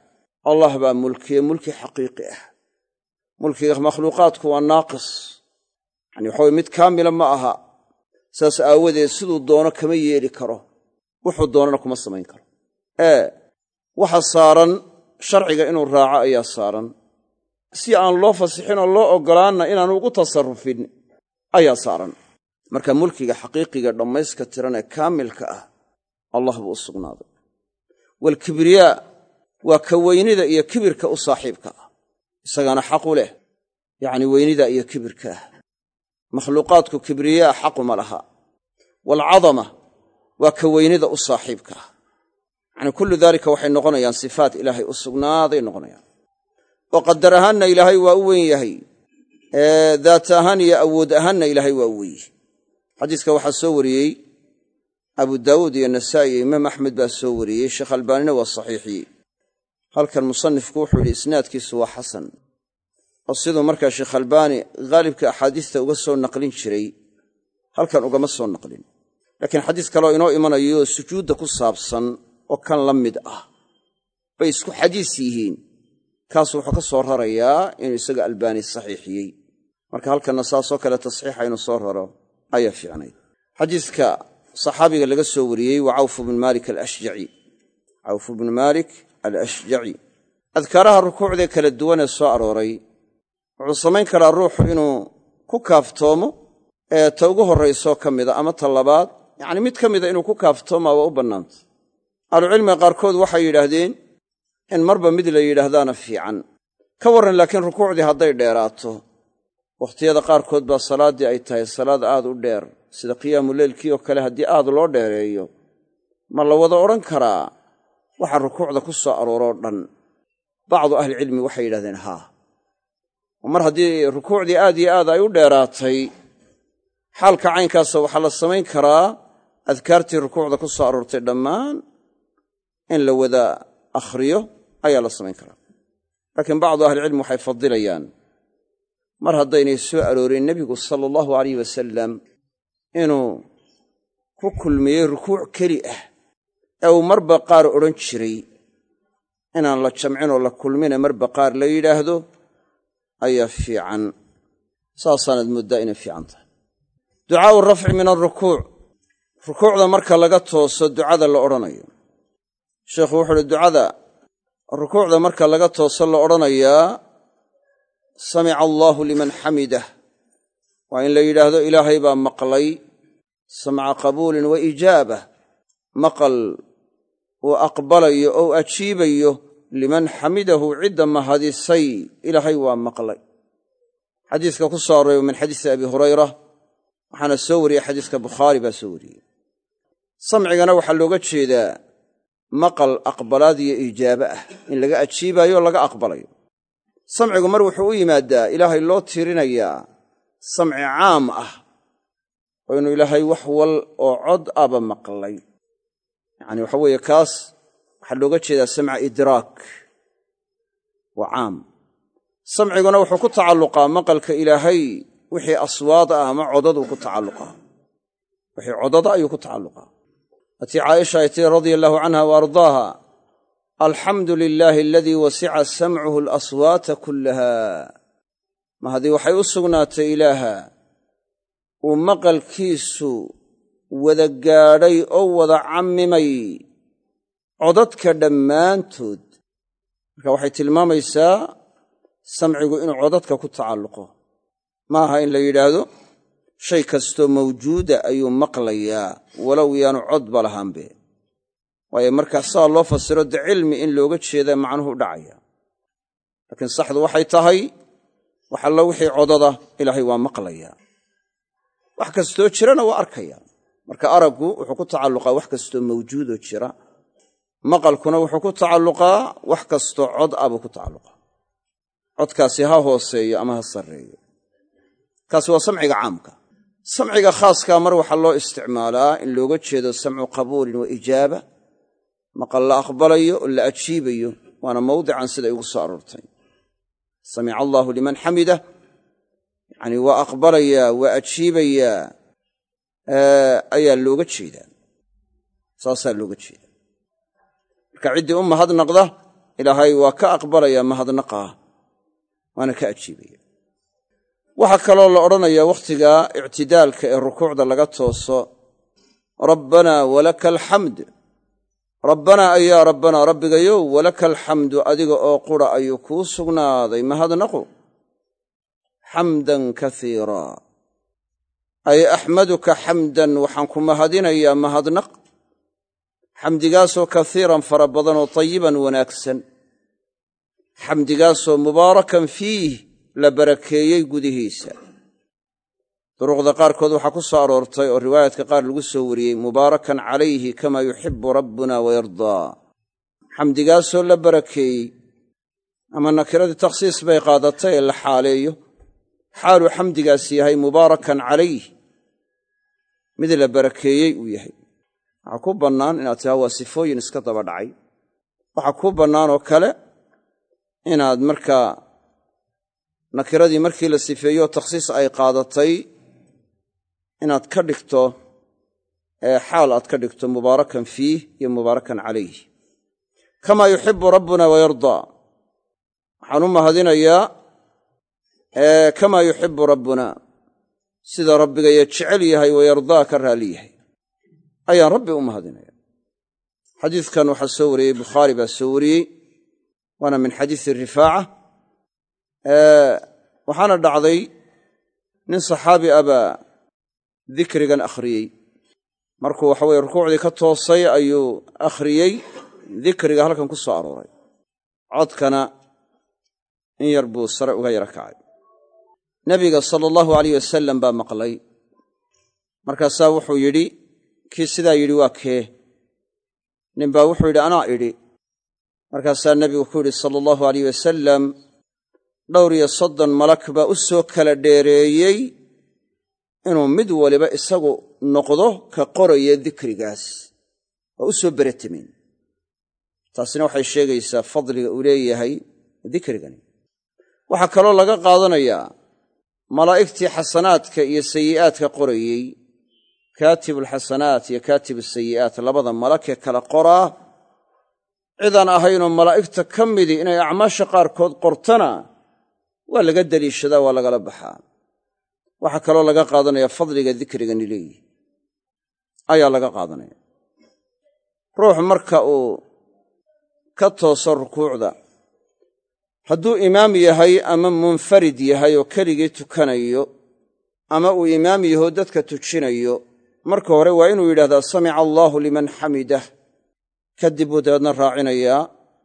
Speaker 1: allah baa mulkiye mulki xaqiiqi ah mulkiga makhluuqaadku waa naaqis yani waxa mid kaamila ma aha saas aawadeed siduu doono kama yeeli karo wuxuu doonana kuma samayn karo waxa saaran sharciga inuu raaco ayaa saaran si aan loo fasixin oo loo ogolaanna inaanu ugu tasarrufin ayaa saaran marka mulkiga xaqiiqiga dhammayska tiran ee kaamilka ah allah buu u sugnaaday walkibriyaa waa ka weynida iyo kibirka u saaxiibka ah isagana xaqu leh yacni weynida iyo kibirka ah makhluuqaadku kibriyaa xaqu ma laha waalcadama waa ka weynida u saaxiibka ah yacni kullu daalika waxay noqonayaan sifaat ilaahay u sugnaaday noqonayaan oo qadar ahaanna ilaahay waa u weyn yahay daat ahaan iyo awood ahaanna ilaahay waa u weyn yahay xadiiska waxaa soo wariyey abu daawuud iyo nasaa'i iyo imaam axmed baa soo wariyey sheekh albaanina waa saxiixiyey halkan musanifku wuxuu yidhi isnaadkiisu waa xasan oo siduu markaa sheekh albaani haalibka axaadiista uga soo naqlin jiray halkan ugama soo naqlin laakiin xadiis kaleo inoo imanayo sujuudda ku saabsan oo kan la mid ah bay isku xadiis yihiin kaas wuxuu ka soo rarayaa inuu isaga albaani saxiixiyey marka halkanna saasoo kale tasxiixa inuu soo raro ayaa fiicnayd xadiiska saxaabiga laga soo wariyey waa cawf bnu maalik alashjaci adkaaraha rukuucdee kala duwanee soo arooray wuxuu samayn karaa ruuxu inuu ku kaaftoomo ta ugu horraysoo ka mida ama ta labaad yacni mid ka mida inuu ku kaaftoomaa waa u bannaantay ahlucilmiga qaarkood waxay yidhaahdeen in marba mid la yidhaahdaana fiican ka warran laakiin rukuucdii hadday dheeraato wakhtiyada qaarkood baa salaaddii ay tahay salaad aad u dheer sida qiyaamu leylkii oo kale haddii aad loo dheereeyo ma la wada odhan karaa waxa rukuucda ku soo arooroo dhan bacdu ahlicilmi waxay yidhahdeen haa oo mar haddii rukuucdii aad iyo aad ay u dheeraatay xaalka caynkaasa waxaa la samayn karaa adkaartii rukuucda ku soo aroortay dhammaan in la wada akhriyo ayaa la samayn karaa laakiin bacdu ahlicilmi waxay fadilayaan mar haddaynay soo aroorin nebigu sala allahu alayh wasalam inuu ku kulmiyey rukuuc keli ah ee uu marba qaar odhan jiray inaan la jamcinoo la kulmine marba qaar la yidhaahdo ayaa fiican saasaanad mooddaa inay fiican tahay ducaa'u rafci min alrukuuc rukuucda marka laga tooso ducada la odhanayo sheekhu wuxuu uhi ducada rukuucda marka laga tooso la odhanayaa samica allaahu liman xamidah waa in la yidhaahdo ilaahay baa maqlay samca qabuulin wa ijaabah maqal uu aqbalayo ou ajiibayo liman xamidahu cidda mahadisay ilaahay waa maqlay xadiiska ku soo arooray min xadiisi abi hurayra waxaana soo wariyey xadiiska bukhaari baa soo wariyey samcigana waxaa looga jeedaa maqal aqbalaad iyo ijaaba ah in laga ajiibayo o laga aqbalayo samcigu mar wuxuu u yimaadaa ilaahay loo tiirinayaa samci caam ah oo inuu ilaahay wax wal oo cod aba maqlay yacni waxa weeye kaas waxaa looga jeedaa samca idraak waa caam samciguna wuxuu ku tacalluqaa maqalka ilaahay wixii aswaad ah ama codaduu ku tacalluqaa wixii codada ayuu ku tacalluqaa atii caaisha ay tihi radia allaahu canha wa ardaaha alxamdu lilaahi aladii wasica samcuhu alaswaata kullaha ma haddii waxay u sugnaatay ilaaha uu maqalkiisu wada gaadhay oo wada cammimay codadka dhammaantood marka waxay tilmaamaysaa samcigu inuu codadka ku tacalluqo ma aha in la yidhaahdo shay kastoo mawjuuda ayuu maqlayaa walow yaanu codba lahaanbe waayo markaa saa loo fasiro de cilmi in looga jeeda macnuhu dhacaya laakiin saxdu waxay tahay wax alla wixii codada ilaahay waa maqlayaa wax kastoo jirana waa arkaya marka araggu wuxuu ku tacalluqaa wax kastoo mawjuudoo jira maqalkuna wuxuu ku tacalluqaa wax kastoo cod ah buu ku tacalluqaa codkaasi ha hooseeyo ama ha sarreeyo kaasi waa samciga caamka samciga khaaskaa mar waxaa loo isticmaalaa in looga jeedo samcu qabuulin wa ijaaba maqal la aqbalayo oo la ajiibayo waana mawdican siday ugu soo aroortay samica allaahu liman xamidah yacni waa aqbalayaa waa ajiibayaa ayaa looga jeedaa saasaa looga jeedaa marka ciddii u mahadnaqda ilaahay waa ka aqbalaya mahadnaqaa waana ka ajiibaya. waxaa kaloo la odhanayaa wakhtiga ictidaalka ee rukuucda laga tooso rabbanaa walaka alxamd, rabbanaa ayaa rabbanaa rabbigayow walaka alxamdu adiga oo qura ayuu kuu sugnaaday mahadnaqu, xamdan kaiiraa ay axmaduka xamdan waxaan ku mahadinayaa mahadnaq, xamdigaasoo kaiiran fara badanoo tayiban wanaagsan, xamdigaasoo mubaarakan fiih la barakeeyey gudihiisa. duruqda qaarkood waxaa ku soo aroortay oo riwaayaadka qaar lagu soo wariyey mubaarakan calayhi kamaa yuxibbu rabbuna wayardaa, xamdigaasoo la barakeeyey ama nakiradii takhsiis bay qaadatay ee la xaaleeyo xaaluu xamdigaas yahay mubaarakan calayh mid la barakeeyey uu yahay. waxaa ku bannaan inaad tihaa waa sifooyin iska daba dhacay. waxaa ku bannaan oo kale inaad markaa nakiradii markii la sifeeyo takhsiis ay qaadatay inaad ka dhigto xaal aad ka dhigto mubaarakan fiih iyo mubaarakan calayh. kamaa yuxibbu rabbuna wayardaa, waxaan u mahadinayaa kamaa yuxibbu rabbuna sida rabbigaya jecel yahay wayardaa ka raali yahay ayaan rabbi u mahadinaya. xadiidkan waxaa soo wariyey bukhaari baa soo wariyey, waana min xadiisi rifaaca. waxaana dhacday nin saxaabi abaa dikrigan akhriyey markuu waxa weye rukuucdii ka toosay ayuu akhriyey dikriga halkan ku soo arooray. codkana in yar buu sare uga yara kacay. nebiga sala allahu alayh wasalam baa maqlay, markaasaa wuxuu yidhi kii sidaa yidhi waa kee? ninbaa wuxuu yidhi anaa idhi. markaasaa nebigu ku yidhi sala allahu alayh wasalam 30 malak baa u soo kala dheereeyey inuu mid waliba isagu noqdo ka qoraya dikrigaas, waa u soo beratamin. taasina waxay sheegaysaa fadliga uu leeyahay dikrigani. waxaa kaloo laga qaadanayaa malaa'igtii xasanaadka iyo sayi'aadka qorayey, kaatibulxasanaat iyo kaatibusayi'aat, labada malakee kala qoraa cidaan ahaynoo malaa'igta ka midii inay acmaasha qaarkood qortana waa laga deliishadaa, waa lagala baxaa. waxaa kaloo laga qaadanaya fadliga dikrigani leeyihi ayaa laga qaadanaya. ruux marka uu ka tooso rukuucda, hadduu imaam yahay ama munfarid yahay oo keligii tukanayo, ama uu imaam yahoo dadka tujinayo, marka hore waa inuu yidhahdaa samica allaahu liman xamidah, kadib buu dabeedna raacinayaa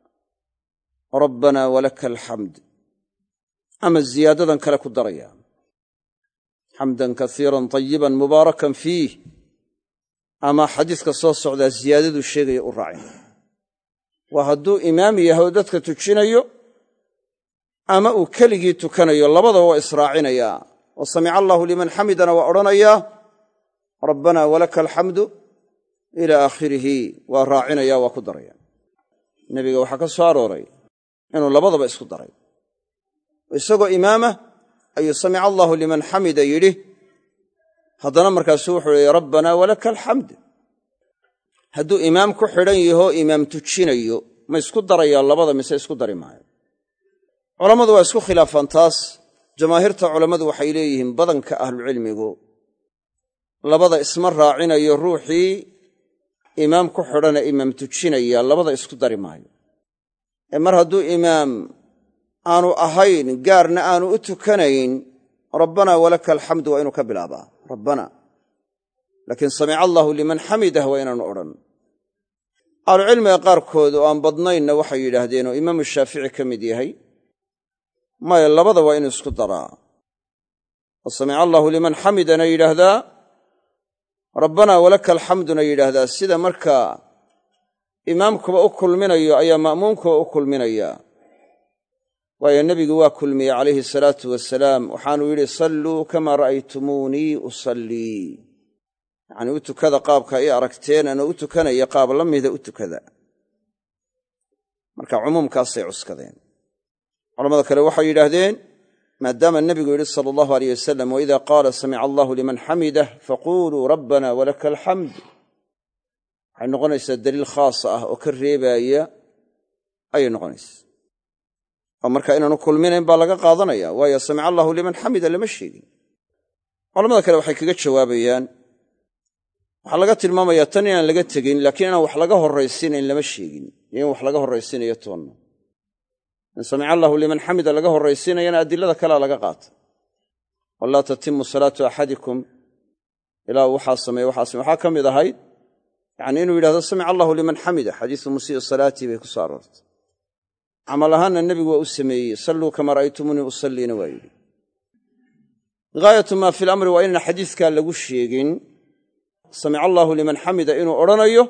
Speaker 1: rabbanaa walaka alxamd, ama ziyaadadan kale ku daraya xamdan kaiiran tayiban mubaarakan fiih, ama xadiiska soo socdaa ziyaadaduu sheegaya u raacina. waa hadduu imaam yahay oo dadka tujinayo ama uu keligii tukanayo, labadaba waa israacinayaa oo samica allaahu liman xamidana waa odhanayaa rabbanaa walaka alxamdu ilaa aakhirihi waa raacinaya, waa ku daraya. nebiga waxaa ka soo arooray inuu labadaba isku daray. isagoo imaamah ayuu samica allaahu liman xamida yidhi, haddana markaasuu wuxuu yihi rabbanaa walaka alxamd. hadduu imaam ku xidhan yahoo imaam tujinayo, ma isku darayaa labada mise isku dari maayo? culammadu waa isku khilaafaan taas. jamaahiirta culammadu waxay leeyihiin badanka ahlucilmigu labada isma raacinayo, ruuxii imaam ku xidhana imaam tujinaya labada isku dari maayo. mar hadduu imaam aanu ahayn, gaarna aanu u tukanayn, rabbanaa walaka alxamdu waa inuu ka bilaabaa rabbana, laakiin samica allaahu liman xamidah waa inaanu odhan. ahlucilmiga qaarkood oo aan badnaynna waxay yidhaahdeen, oo imaamu shaafici ka mid yahay, maya labada waa inuu isku daraa oo samica allaahu liman xamidana yidhaahdaa, rabbanaa walaka alxamduna yidhaahdaa. sida markaa imaamkuba u kulminayo ayaa ma'muumkuba u kulminaya. waayo nebigu waa kulmiyey calayhi salaatu wasalaam, waxaanuu yidhi salluu kamaa ra'aytumuunii usallii, yacnii u tukada qaabka ii aragteen ana u tukanaya qaab la mida u tukada. marka cumuumkaasay cuskadeen. culamada kale waxay yidhaahdeen, maadaama nebigu yidhi sala allahu alayh wasalam waidaa qaala samica allaahu liman xamidah faquuluu rabbanaa walaka alxamd, waxay noqonaysaa daliil khaasa ah oo ka reebaya ayay noqonaysa oo marka inaanu kulminayn baa laga qaadanaya waayo samica allahu liman xamida lama sheegin culamada kale waxay kaga jawaabayaan waxaa laga tilmaamayaa tan inaan laga tegin laakiin inaan wax laga horraysiinayn lama sheegin iyo in wax laga horraysiinayo toonna in samica allahu liman xamida laga horraysiinayana adilada kalea laga qaata walaa tatimu salaatu axadikum ilaa waxaa sameeye waxaa ka mid ahayd yacnii inuu yidhahdo samica allahu liman xamida xadiisu musii'i salaatii bay ku soo aroortay camal ahaanna nebigu waa u sameeyey salluu kama ra'aytumuunii usalliina waa yidhi gaayatu maa fi lamri waa inaan xadiiskaa lagu sheegin samica allaahu liman xamida inuu odhanayo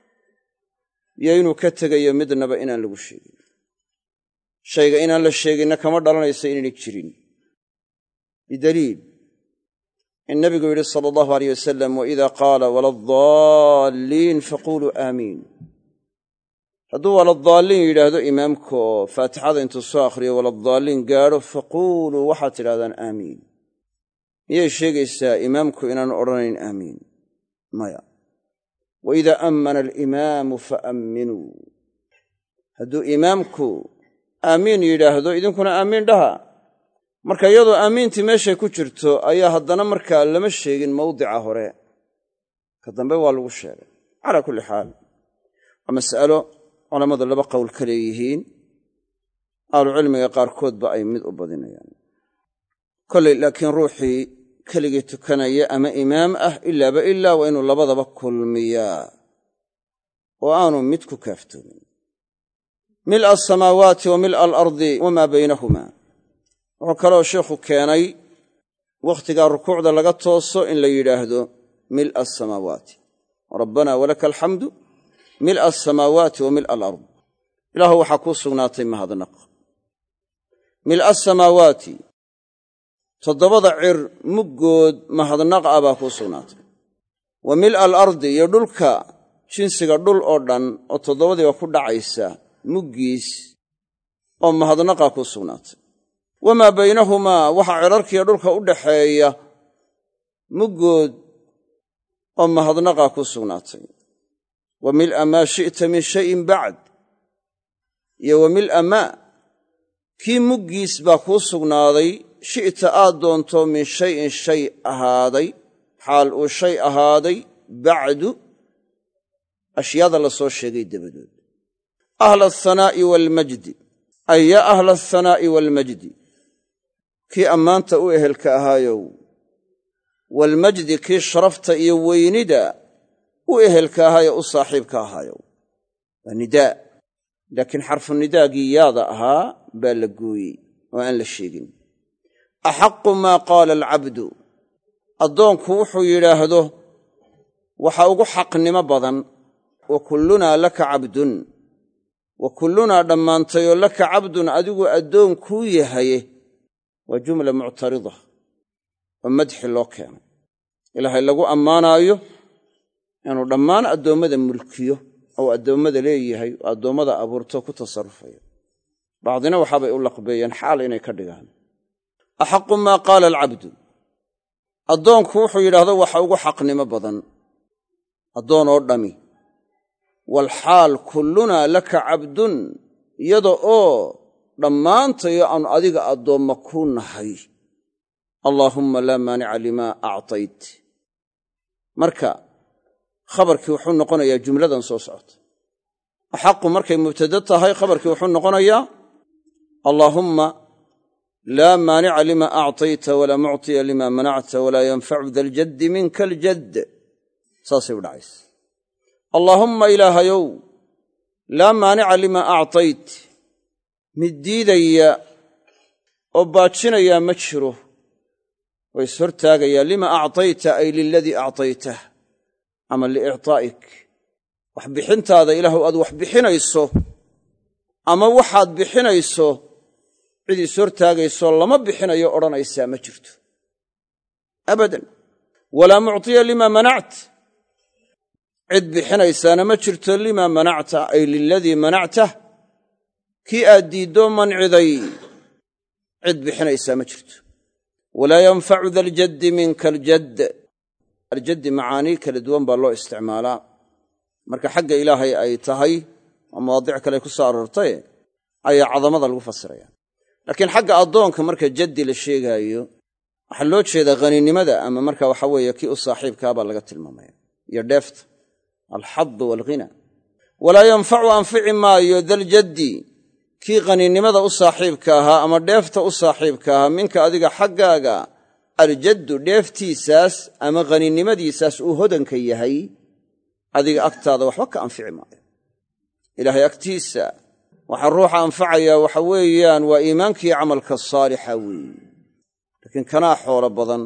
Speaker 1: iyo inuu ka tegayo midnaba inaan lagu sheegin shayga inaan la sheeginna kama dhalanayso inaynay jirin bidaliil in nebigu yidhi sala allahu alayh wasalam waidaa qaala waladaalliin faquuluu aamiin hadduu waladaalliin yidhaahdo imaamka oo faatixada intuu soo akhriyo waladaalliin gaadho faquuluu waxaad tidhahdaan aamiin miyay sheegaysaa imaamku inaanu odhanayn aamiin maya waidaa ammana alimaamu faamminuu hadduu imaamku aamiin yidhaahdo idinkuna aamiin dhaha marka iyadoo aamiintii meeshay ku jirto ayaa haddana markaa lama sheegin mawdica hore ka dambe waa lagu sheegay calaa kulli xaal waa mas'alo culammadu laba qowl ka leeyihiin ahlucilmiga qaarkoodba ay mid u badinayaan kollay laakiin ruuxii keligii tukanaya ama imaam ah ilaaba ilaa waa inuu labadaba kulmiyaa oo aanu mid ku kaaftoomin mil'a asamaawaati wa mil'a alardi wamaa baynahumaa wuxuu kaloo sheikhu keenay wakhtigaa rukuucda laga tooso in la yidhaahdo mil'a asamaawaati rabbanaa walaka alxamdu mil'a asamaawaati wa mil'a alard ilaahu waxaa kuu sugnaatay mahadnaq mil'a asamaawaati toddobada cir muggood mahadnaq ah baa kuu sugnaatay wa mil'a alardi iyo dhulka jinsiga dhul oo dhan oo toddobadiiba ku dhacaysa muggiis oo mahadnaqaa kuu sugnaatay wamaa baynahumaa waxa cirarkiiyo dhulka u dhaxeeya muggood oo mahadnaqaa kuu sugnaatay wa mil'a maa shi'ta min shayin bacd iyo wa mil'a maa kii muggiis baa kuu sugnaaday shi'ta aad doonto min shayin shay ahaaday xaal uu shay ahaaday bacdu ashyaada la soo sheegay dabadood ahla athanaa'i waalmajdi ay yaa ahla athanaa'i waalmajdi kii ammaanta u ehelka ahaayow waalmajdi kii sharafta iyo weynida u ehelka ahaayo u saaxiibka ahaayow waa nidaa laakiin xarfu nidaagii yaada ahaa baa la gooyey oo aan la sheegin axaqu maa qaala alcabdu addoonku wuxuu yidhaahdo waxa ugu xaqnimo badan wa kullunaa laka cabdun wa kullunaa dhammaantayoo laka cabdun adigu addoon kuu yahaye waa jumla muctarida oo madxi loo keenay ilaahay lagu ammaanaayo inuu dhammaan addoommada mulkiyo ou addoommada leeyahay oo addoommada abuurto ku tasarrufayo bacdina waxaabay u laqbeeyeen xaal inay ka dhigaan axaqu maa qaala alcabdu addoonku wuxuu yidhaahdo waxa ugu xaqnimo badan addoon oo dhami walxaal kullunaa laka cabdun iyada oo dhammaantayo aanu adiga addoomma kuu nahay allaahumma laa maanica limaa actayt marka khabarkii wuxuu noqonayaa jumladan soo socota axaqu markay mubtada tahay khabarkii wuxuu noqonayaa allaahumma laa maanica limaa actayta walaa muctiya limaa manacta walaa yanfacu da ljaddi minka aljadd saasay u dhacaysa allaahumma ilaahayow laa maanica limaa actayt mid diidaya oo baajinayaa ma jiro oo ishortaagayaa lima actayta ay liladii actaytah ama liictaa'ik wax bixintaada ilaahu aad wax bixinayso ama waxaad bixinayso cid ishortaagayso lama bixinayo odhanaysaa ma jirto abadan walaa muctiya limaa manact cid bixinaysaana ma jirto limaa manacta ay liladii manactah kii aad diiddoo manciday cid bixinaysaa ma jirto walaa yanfacu da aljaddi minka aljadd aljaddi macaanii kala duwan baa loo isticmaalaa marka xagga ilaahay ay tahay oo mawaadic kale ku soo aroortaye ayaa cadamada lagu fasiraya. laakiin xagga addoonka marka jaddi la sheegaayo waxaa loo jeedaa haninimada ama marka waxa weeye kii u saaxiibkaa baa laga tilmaamaya iyo dheefta alxad waalghina. walaa yanfacu anfici maayo daljaddi kii haninimada u saaxiibka ahaa ama dheefta u saaxiibka ahaa minka adiga xaggaaga aljaddu dheeftiisaas ama haninimadiisaas uu hodanka yahay adiga agtaada waxba ka anfici maayo. ilaahay agtiisa waxaa ruuxa anfacayaa waxa weeyaan waa iimaankii camalka saalixa weeye. laakiin kanaa xoolo badan,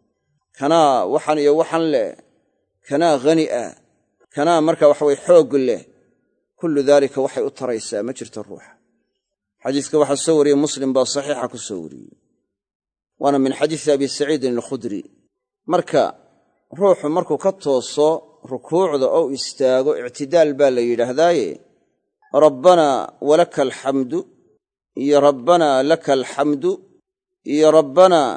Speaker 1: kanaa waxan iyo waxan leh, kanaa hani ah, kanaa marka waxaweye xoog leh, kullu daalika waxay u taraysaa ma jirto ruuxa. xadiiska waxaa soo wariyey muslim baa saxiixa ku soo wariyey, waana min xadiisi abi saciidin alkhudri. marka ruuxu markuu ka tooso rukuucda oo istaago ictidaal baa la yidhaahdaaye rabbanaa walaka alxamdu iyo rabbanaa laka alxamdu iyo rabbanaa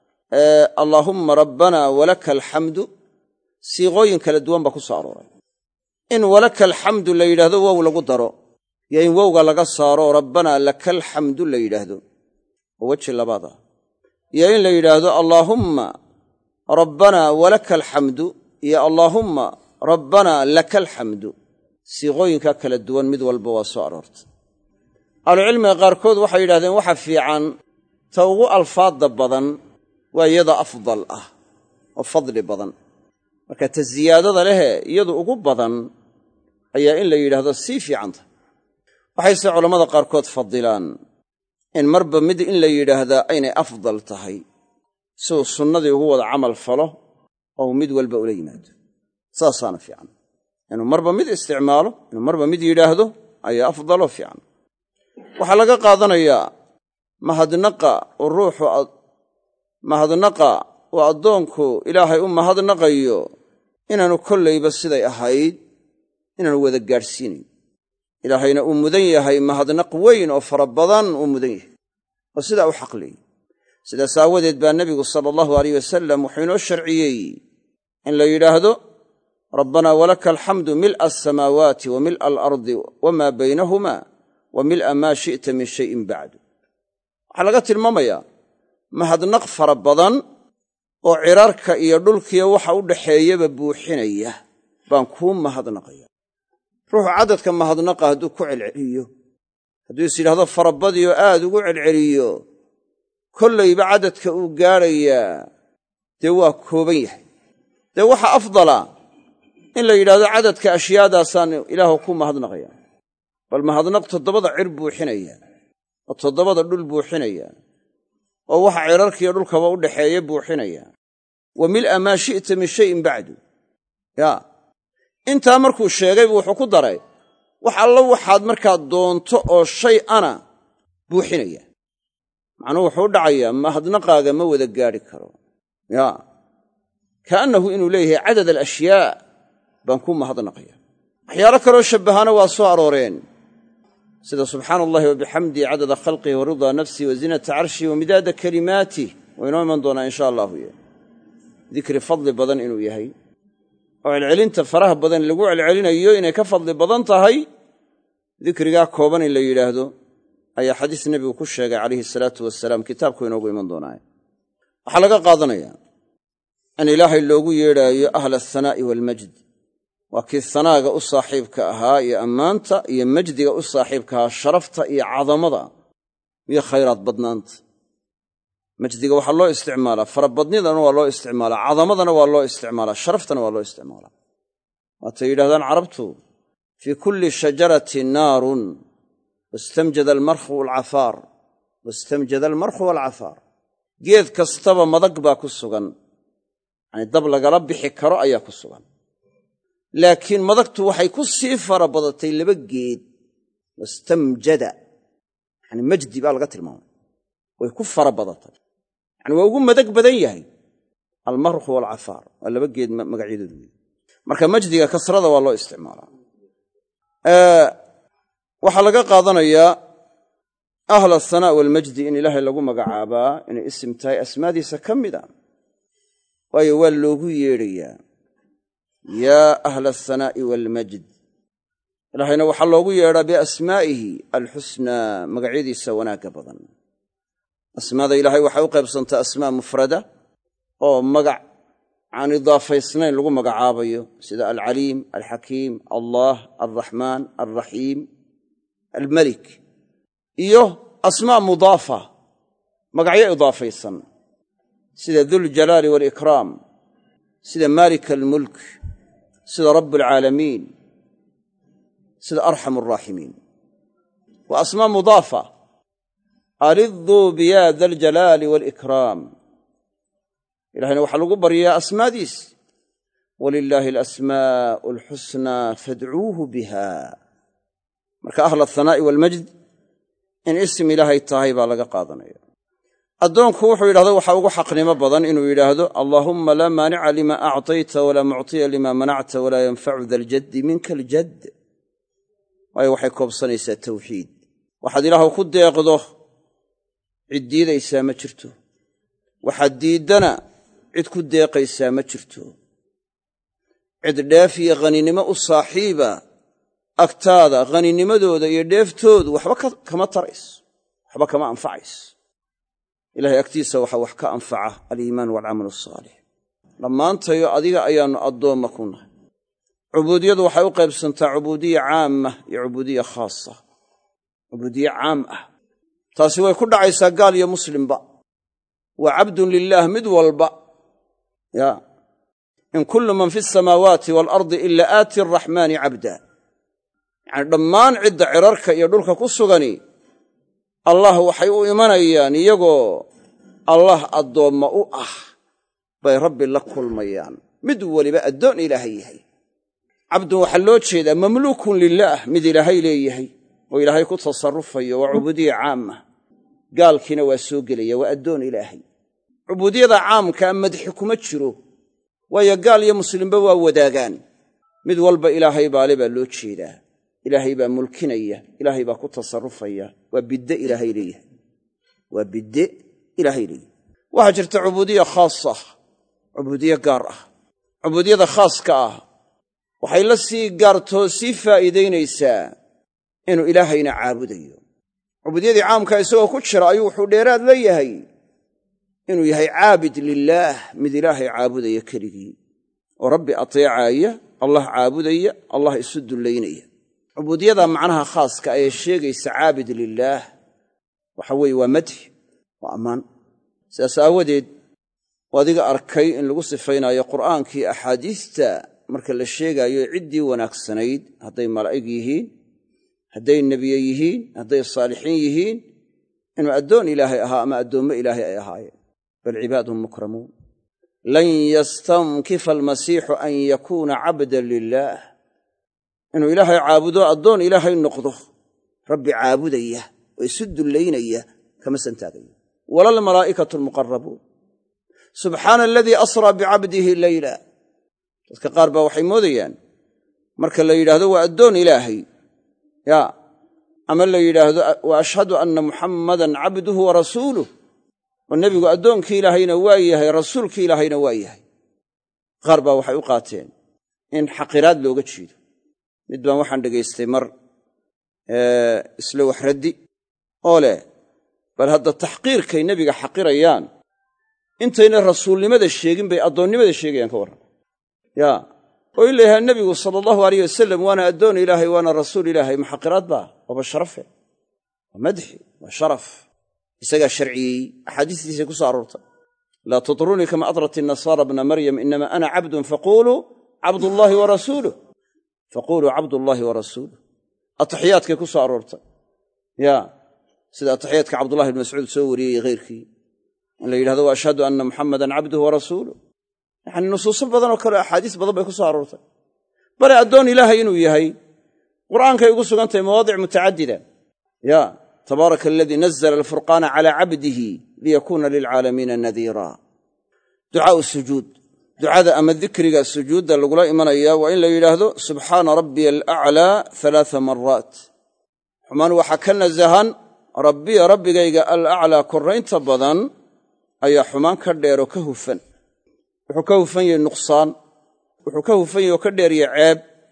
Speaker 1: allaahumma rabbanaa walaka alxamdu siiqooyin kala duwan baa ku soo arooray. in walaka alxamdu la yidhaahdo wow lagu daro iyo in wowga laga saaro rabbanaa laka alxamdu la yidhaahdo oo weji labaad ah, iyo in la yidhaahdo allaahumma rabbanaa walaka alxamdu iyo allaahumma rabbanaa laka alxamdu. siiqooyinka kala duwan mid walba waa soo aroortay. ahlucilmiga qaarkood waxay yidhahdeen waxa fiican ta ugu alfaadda badan waa iyada afdal ah oo fadli badan. marka ta siyaadada lehe iyadu ugu badan ayaa in la yidhaahdo sii fiicanta. waxayse culammada qaarkood fadilaan in marba mid in la yidhaahdaa aynay afdal tahay si uu sunnadii ugu wada camal falo oo mid walba ula yimaado. saasaana fiican inuu marba mid isticmaalo, inuu marba mid yidhaahdo ayaa afdaloo fiican. waxaa laga qaadanayaa mahadnaqa uu addoonku ilaahay u mahadnaqayo inaanu kollayba siday ahayd inaanu wada gaadhsiinayn. ilaahayna uu mudan yahay mahadnaq weyn oo fara badan uu mudan yahay oo sidaa u xaqleeyey. sidaas aawadeed baa nebigu sala allahu alayh wasalam wuxuu inoo sharciyey in la yidhaahdo rabbanaa walaka alxamdu mil'a asamaawaati wa mil'a alardi wamaa baynahuma wa mil'a maa shi'ta min shayin bacdu. waxaa laga tilmaamayaa mahadnaq fara badan oo cirarka iyo dhulkiya waxa u dhaxeeyaba buuxinaya baan kuu mahadnaqaya. ruuxu caddadka mahadnaqa hadduu ku celceliyo, hadduu is yidhahdo farabadiyo aad ugu celceliyo, kollayba caddadka uu gaadhayaa dee waa kooban yahay. dee waxa afdala in la yidhahdo caddadka ashyaadaasaan ilaahu ku mahadnaqaya. bal mahadnaq 7 cir buuxinaya oo 7 dhul buuxinaya oo waxa cirarkiiyo dhulkaba u dhaxeeya buuxinaya. wa mil'a maa shi'ta min shayin bacdu. intaa markuu sheegay buu wuxuu ku daray wax alla waxaad markaa doonto oo shay ana buuxinaya. macnuhu wuxuu u dhacayaa mahadnaqaaga ma wada gaadhi karo. kaannahu inuu leeyahay cadad alashyaa baan ku mahadnaqaya. waxyaalo kaloo shabbahana waa soo arooreen sida subxaana allahi wa bixamdihi cadada khalqihi wa ridaa nafsihi wa zinata carshihi wa midaada kalimaatih waa inoo iman doonaa insha allahu. dikri fadli badan inuu yahay oo celcelinta faraha badan lagu celcelinayo inay ka fadli badan tahay dikrigaa kooban in la yidhaahdo ayaa xadiis nebigu ku sheegay calayhi salaatu wasalaam. kitaabku inoogu iman doonaa. waxaa laga qaadanayaa in ilaahay loogu yeedhaayo ahla athanaa'i waalmajd. waa kii hanaaga u saaxiibka ahaa iyo ammaanta iyo majdiga u saaxiibka ahaa, sharafta iyo cadamada iyo khayraad badnaanta. majdiga waxaa loo isticmaalaa farabadnidana waa loo isticmaalaa, cadamadana waa loo isticmaalaa, sharaftana waa loo isticmaalaa. waatay yidhahdaan carabtu fii kulli shajaratin naarun wastamjada almarkhu waalcafaar. geed kastaba madag baa ku sugan, yacni dab lagala bixi karo ayaa ku sugan. laakiin madagtu waxay ku sii fara badatay 2 geed. wastamjada yani majdi baa laga tilmaamay, way ku fara badatay, yani waa ugu madag badan yahay. almarkhu waalcafaar waa 2 geed magacyadoodu wey. marka majdiga kasrada waa loo isticmaalaa. waxaa laga qaadanayaa ahla athanaa' waalmajdi in ilaahay lagu magacaabaa inay isim tahay asmaadiisa ka mid a, waayo waa loogu yeedhayaa yaa ahla athanaa'i waalmajd. ilaahayna waxaa loogu yeedhaa biasmaa'ihi alxusnaa magacyadiisa wanaagga badan asmaada ilaahay waxay u qaybsantaa asmaa mufrada oo magac aan idaafaysnayn lagu magacaabayo sida alcaliim alxakiim allah alraxmaan alraxiim almalik iyo asmaa mudaafa magacyo idaafaysan sida duljalaali waalikraam sida maalik almulk sida rabb alcaalamiin sida arxam araaximiin waa asmaa mudaafa aliduu biya da aljalaali waalikraam ilahayna waxaa lagu baryaa asmaadiis walilaahi alasmaa'u alxusnaa fadcuuhu biha marka ahla athanaa'i waalmajd in isim ilaahay tahay baa laga qaadanaya addoonku wuxuu yidhahdo waxaa ugu xaqnimo badan inuu yidhaahdo allaahumma laa maanica lima actayta walaa muctiya lima manacta walaa yanfacu da aljaddi minka aljadd waayo waxay koobsanaysaa tawxiid waxaad ilaahu ku deeqdo cid diidaysaa ma jirto waxaad diiddana cid ku deeqaysaa ma jirto cid dheef iyo haninimo u saaxiiba agtaada haninimadooda iyo dheeftoodu waxba kama tarayso waxba kama anfacayso ilahay agtiisa waxaa wax ka anfaca aliimaan waalcamalu asaalix dhammaantayo adiga ayaannu addoomma ku nahay cubuudiyadu waxay u qaybsantaa cubuudiya caama iyo cubuudiya khaasa cubuudiye caam ah taasi way ku dhacaysaa gaal iyo muslimba waa cabdun lilaah mid walba ya in kullu man fi asamaawaati waalardi ila aati araxmaani cabda yacani dhammaan cidda cirarka iyo dhulka ku sugani allah waxay u imanayaan iyagoo allah addoomma u ah bay rabbi la kulmayaan mid weliba addoon ilaahay yahay cabdun waxaa loo jeedaa mamluukun lilaah mid ilaahay leeyahay oo ilaahay ku tasarrufayo waa cubuudiya caama gaalkiina waa soo gelaya waa addoon ilaahay cubuudiyada caamkaa madxi kuma jiro waayo gaal iyo muslimba waa wadaagaan mid walba ilaahay baale baa loo jeedaa ilaahay baa mulkinaya ilaahay baa ku tasarrufaya waa bidde ilaahay leeyahay waa bidde ilaahay leeyahay waxaa jirta cubuudiya khaasa cubuudiye gaar ah cubuudiyada khaaska ah waxay la sii gaartoo sii faa'iidaynaysaa inuu ilaahayna caabudayo cubuudiyadii caamka isagoo ku jira ayuu wuxuu dheeraad la yahay inuu yahay caabid lilaah mid ilaahay caabudaya keligii oo rabbi ateecaaya allah caabudaya allah isu dullaynaya cubuudiyada macnaha khaaska ayay sheegaysa caabid lilaah waxa weeye waa madx waa ammaan sidaas aawadeed oo adiga arkay in lagu sifaynaayo qur'aankii axaadiista marka la sheegaayo ciddii wanaagsanayd hadday malaa'ig yihiin hadday nebiye yihiin hadday saalixiin yihiin inuu addoon ilaahay ahaa ama addoommo ilaahay ay ahaayeen bal cibaadun mukramuun lan yastankifa almasiixu an yakuuna cabdan lilaah inuu ilaahay caabudo addoon ilaahay noqdo rabbi caabudaya oo isu dullaynaya kama santaagayo wala almalaa'ikatu almuqarrabuun subxaana aladii asraa bicabdihi leyla dadka qaar baa waxay moodayaan marka la yidhaahdo waa addoon ilaahay ya ama la yidhaahdo wa ashhadu anna muxammadan cabduhu wa rasuuluh oo nebigu addoonkii ilaahayna waa yahay rasuulkii ilaahayna waa yahay qaar baa waxay u qaateen in xaqiraad looga jeedo mid baan waxaan dhegaystay mar isla wax raddi oo leh bal hadda taxqiirkay nebiga xaqirayaan intayna rasuulnimada sheegin bay addoonnimada sheegayaan ka warran ya oo in la yahaa nebigu sala allahu alayh wasalam waana addoon ilaahay waana rasuul ilaahay maxaqiraad baa waaba sharafe waa madxi waa sharaf isagaa sharciyey axaadiistiisay ku soo aroortay laa tutrunii kama adrat inasaara bna maryam inama ana cabdun faquluu cabdullaahi wa rasuuluh faquluu cabdullaahi wa rasuuluh ataxiyaadkay ku soo aroortay ya sida ataxiyaadka cabdullahi ibn mascuud soo wariyey khayrkii in la yidhahdo wa ashhadu anna muxammadan cabduhu wa rasuuluh yacni nusuuso badanoo kale axaadiis badan bay ku soo aroortay bale addoon ilaahay inuu yahay qur'aankay ugu sugan tahay mawaadic mutacadida ya tabaaraka aladii nazla alfurqaana calaa cabdihi liyakuuna lilcaalamiina nadiira ducaa'u sujuud ducada ama dikriga sujuudda lagula imanaya waa in la yidhaahdo subxaana rabbiya alaclaa 3 maraat xumaan waxaa ka nasahan rabbiya rabbigayga alaclaa korraynta badan ayaa xumaan ka dheeroo ka hufan wuxuu ka hufan yahay nuqsaan wuxuu ka hufan yahay oo ka dheeriya ceeb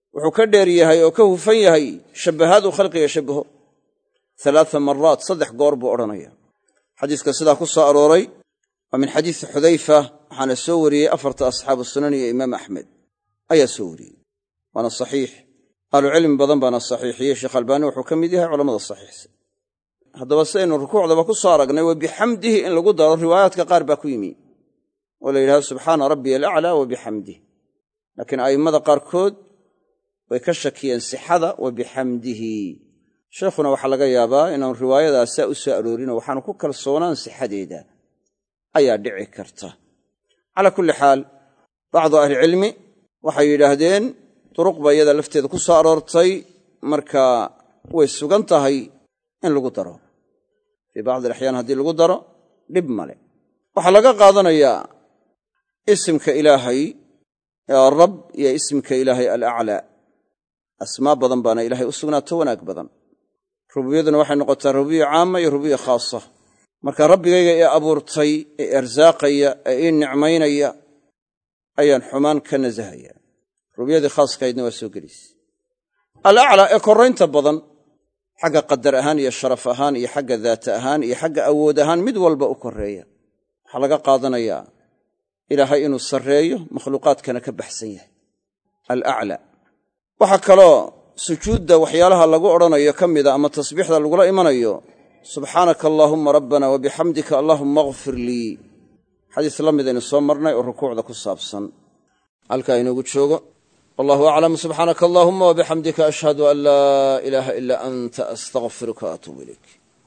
Speaker 1: wuxuu ka dheer yahay oo ka hufan yahay shabbahaad uu khalqiga shabbaho 3 maraat 3 goor buu odhanaya xadiiska sidaa ku soo arooray waa min xadiisi xudayfa waxaana soo wariyey 4 asxaabu sunan iyo imaam axmed ayaa soo wariyey waana saxiix ahlucilmi badan baana saxiixiyey sheekh albaani wuxuu ka mid yahay culammada saxiixsa haddaba sidaynu rukuucdaba ku soo aragnay wa bixamdihi in lagu daro riwaayaadka qaar baa ku yimi oo la yidhahdo subxaana rabbiya alaclaa wa bixamdih laakiin a'immada qaarkood way ka shakiyeen sixada wa bixamdihi sheekhuna waxaa laga yaabaa inaanu riwaayadaas saa u soo aroorinoo waxaanu ku kalsoonaan sixadeeda ayaa dhici karta calaa kulli xaal bacdu ahlicilmi waxay yidhaahdeen duruqba iyada lafteeda ku soo aroortay marka way sugan tahay in lagu daro fii bacdi alaxyaan haddii lagu daro dhib male waxaa laga qaadanayaa isimka ilaahay ee rab iyo isimka ilaahay alaclaa asmaa badan baana ilaahay u sugnaato wanaag badan rububiyaduna waxay noqotaa rububiya caama iyo rububiya khaasa marka rabbigayga ee abuurtay ee arsaaqaya ee ii nicmaynaya ayaan xumaan ka nasahaya rububiyadii khaaskahaydna waa soo gelaysa alaclaa ee korraynta badan xagga qadar ahaan iyo sharaf ahaan iyo xagga daata ahaan iyo xagga awood ahaan mid walba u korreeya waxaa laga qaadanayaa ilaahay inuu sarreeyo makhluuqaadkana ka baxsan yahay alaclaa waxaa kaloo sujuudda waxyaalaha lagu odhanayo ka mida ama tasbiixda lagula imanayo subxaanaka allaahumma rabbana wa bixamdika allaahumma akfir lii xadiis la midaynu soo marnay oo rukuucda ku saabsan halkaa inoogu joogo wallahu aclam subxaanaka allaahumma wa bixamdika ashhadu an laa ilaaha ilaa anta astaqfiruka wa atuubu ilayk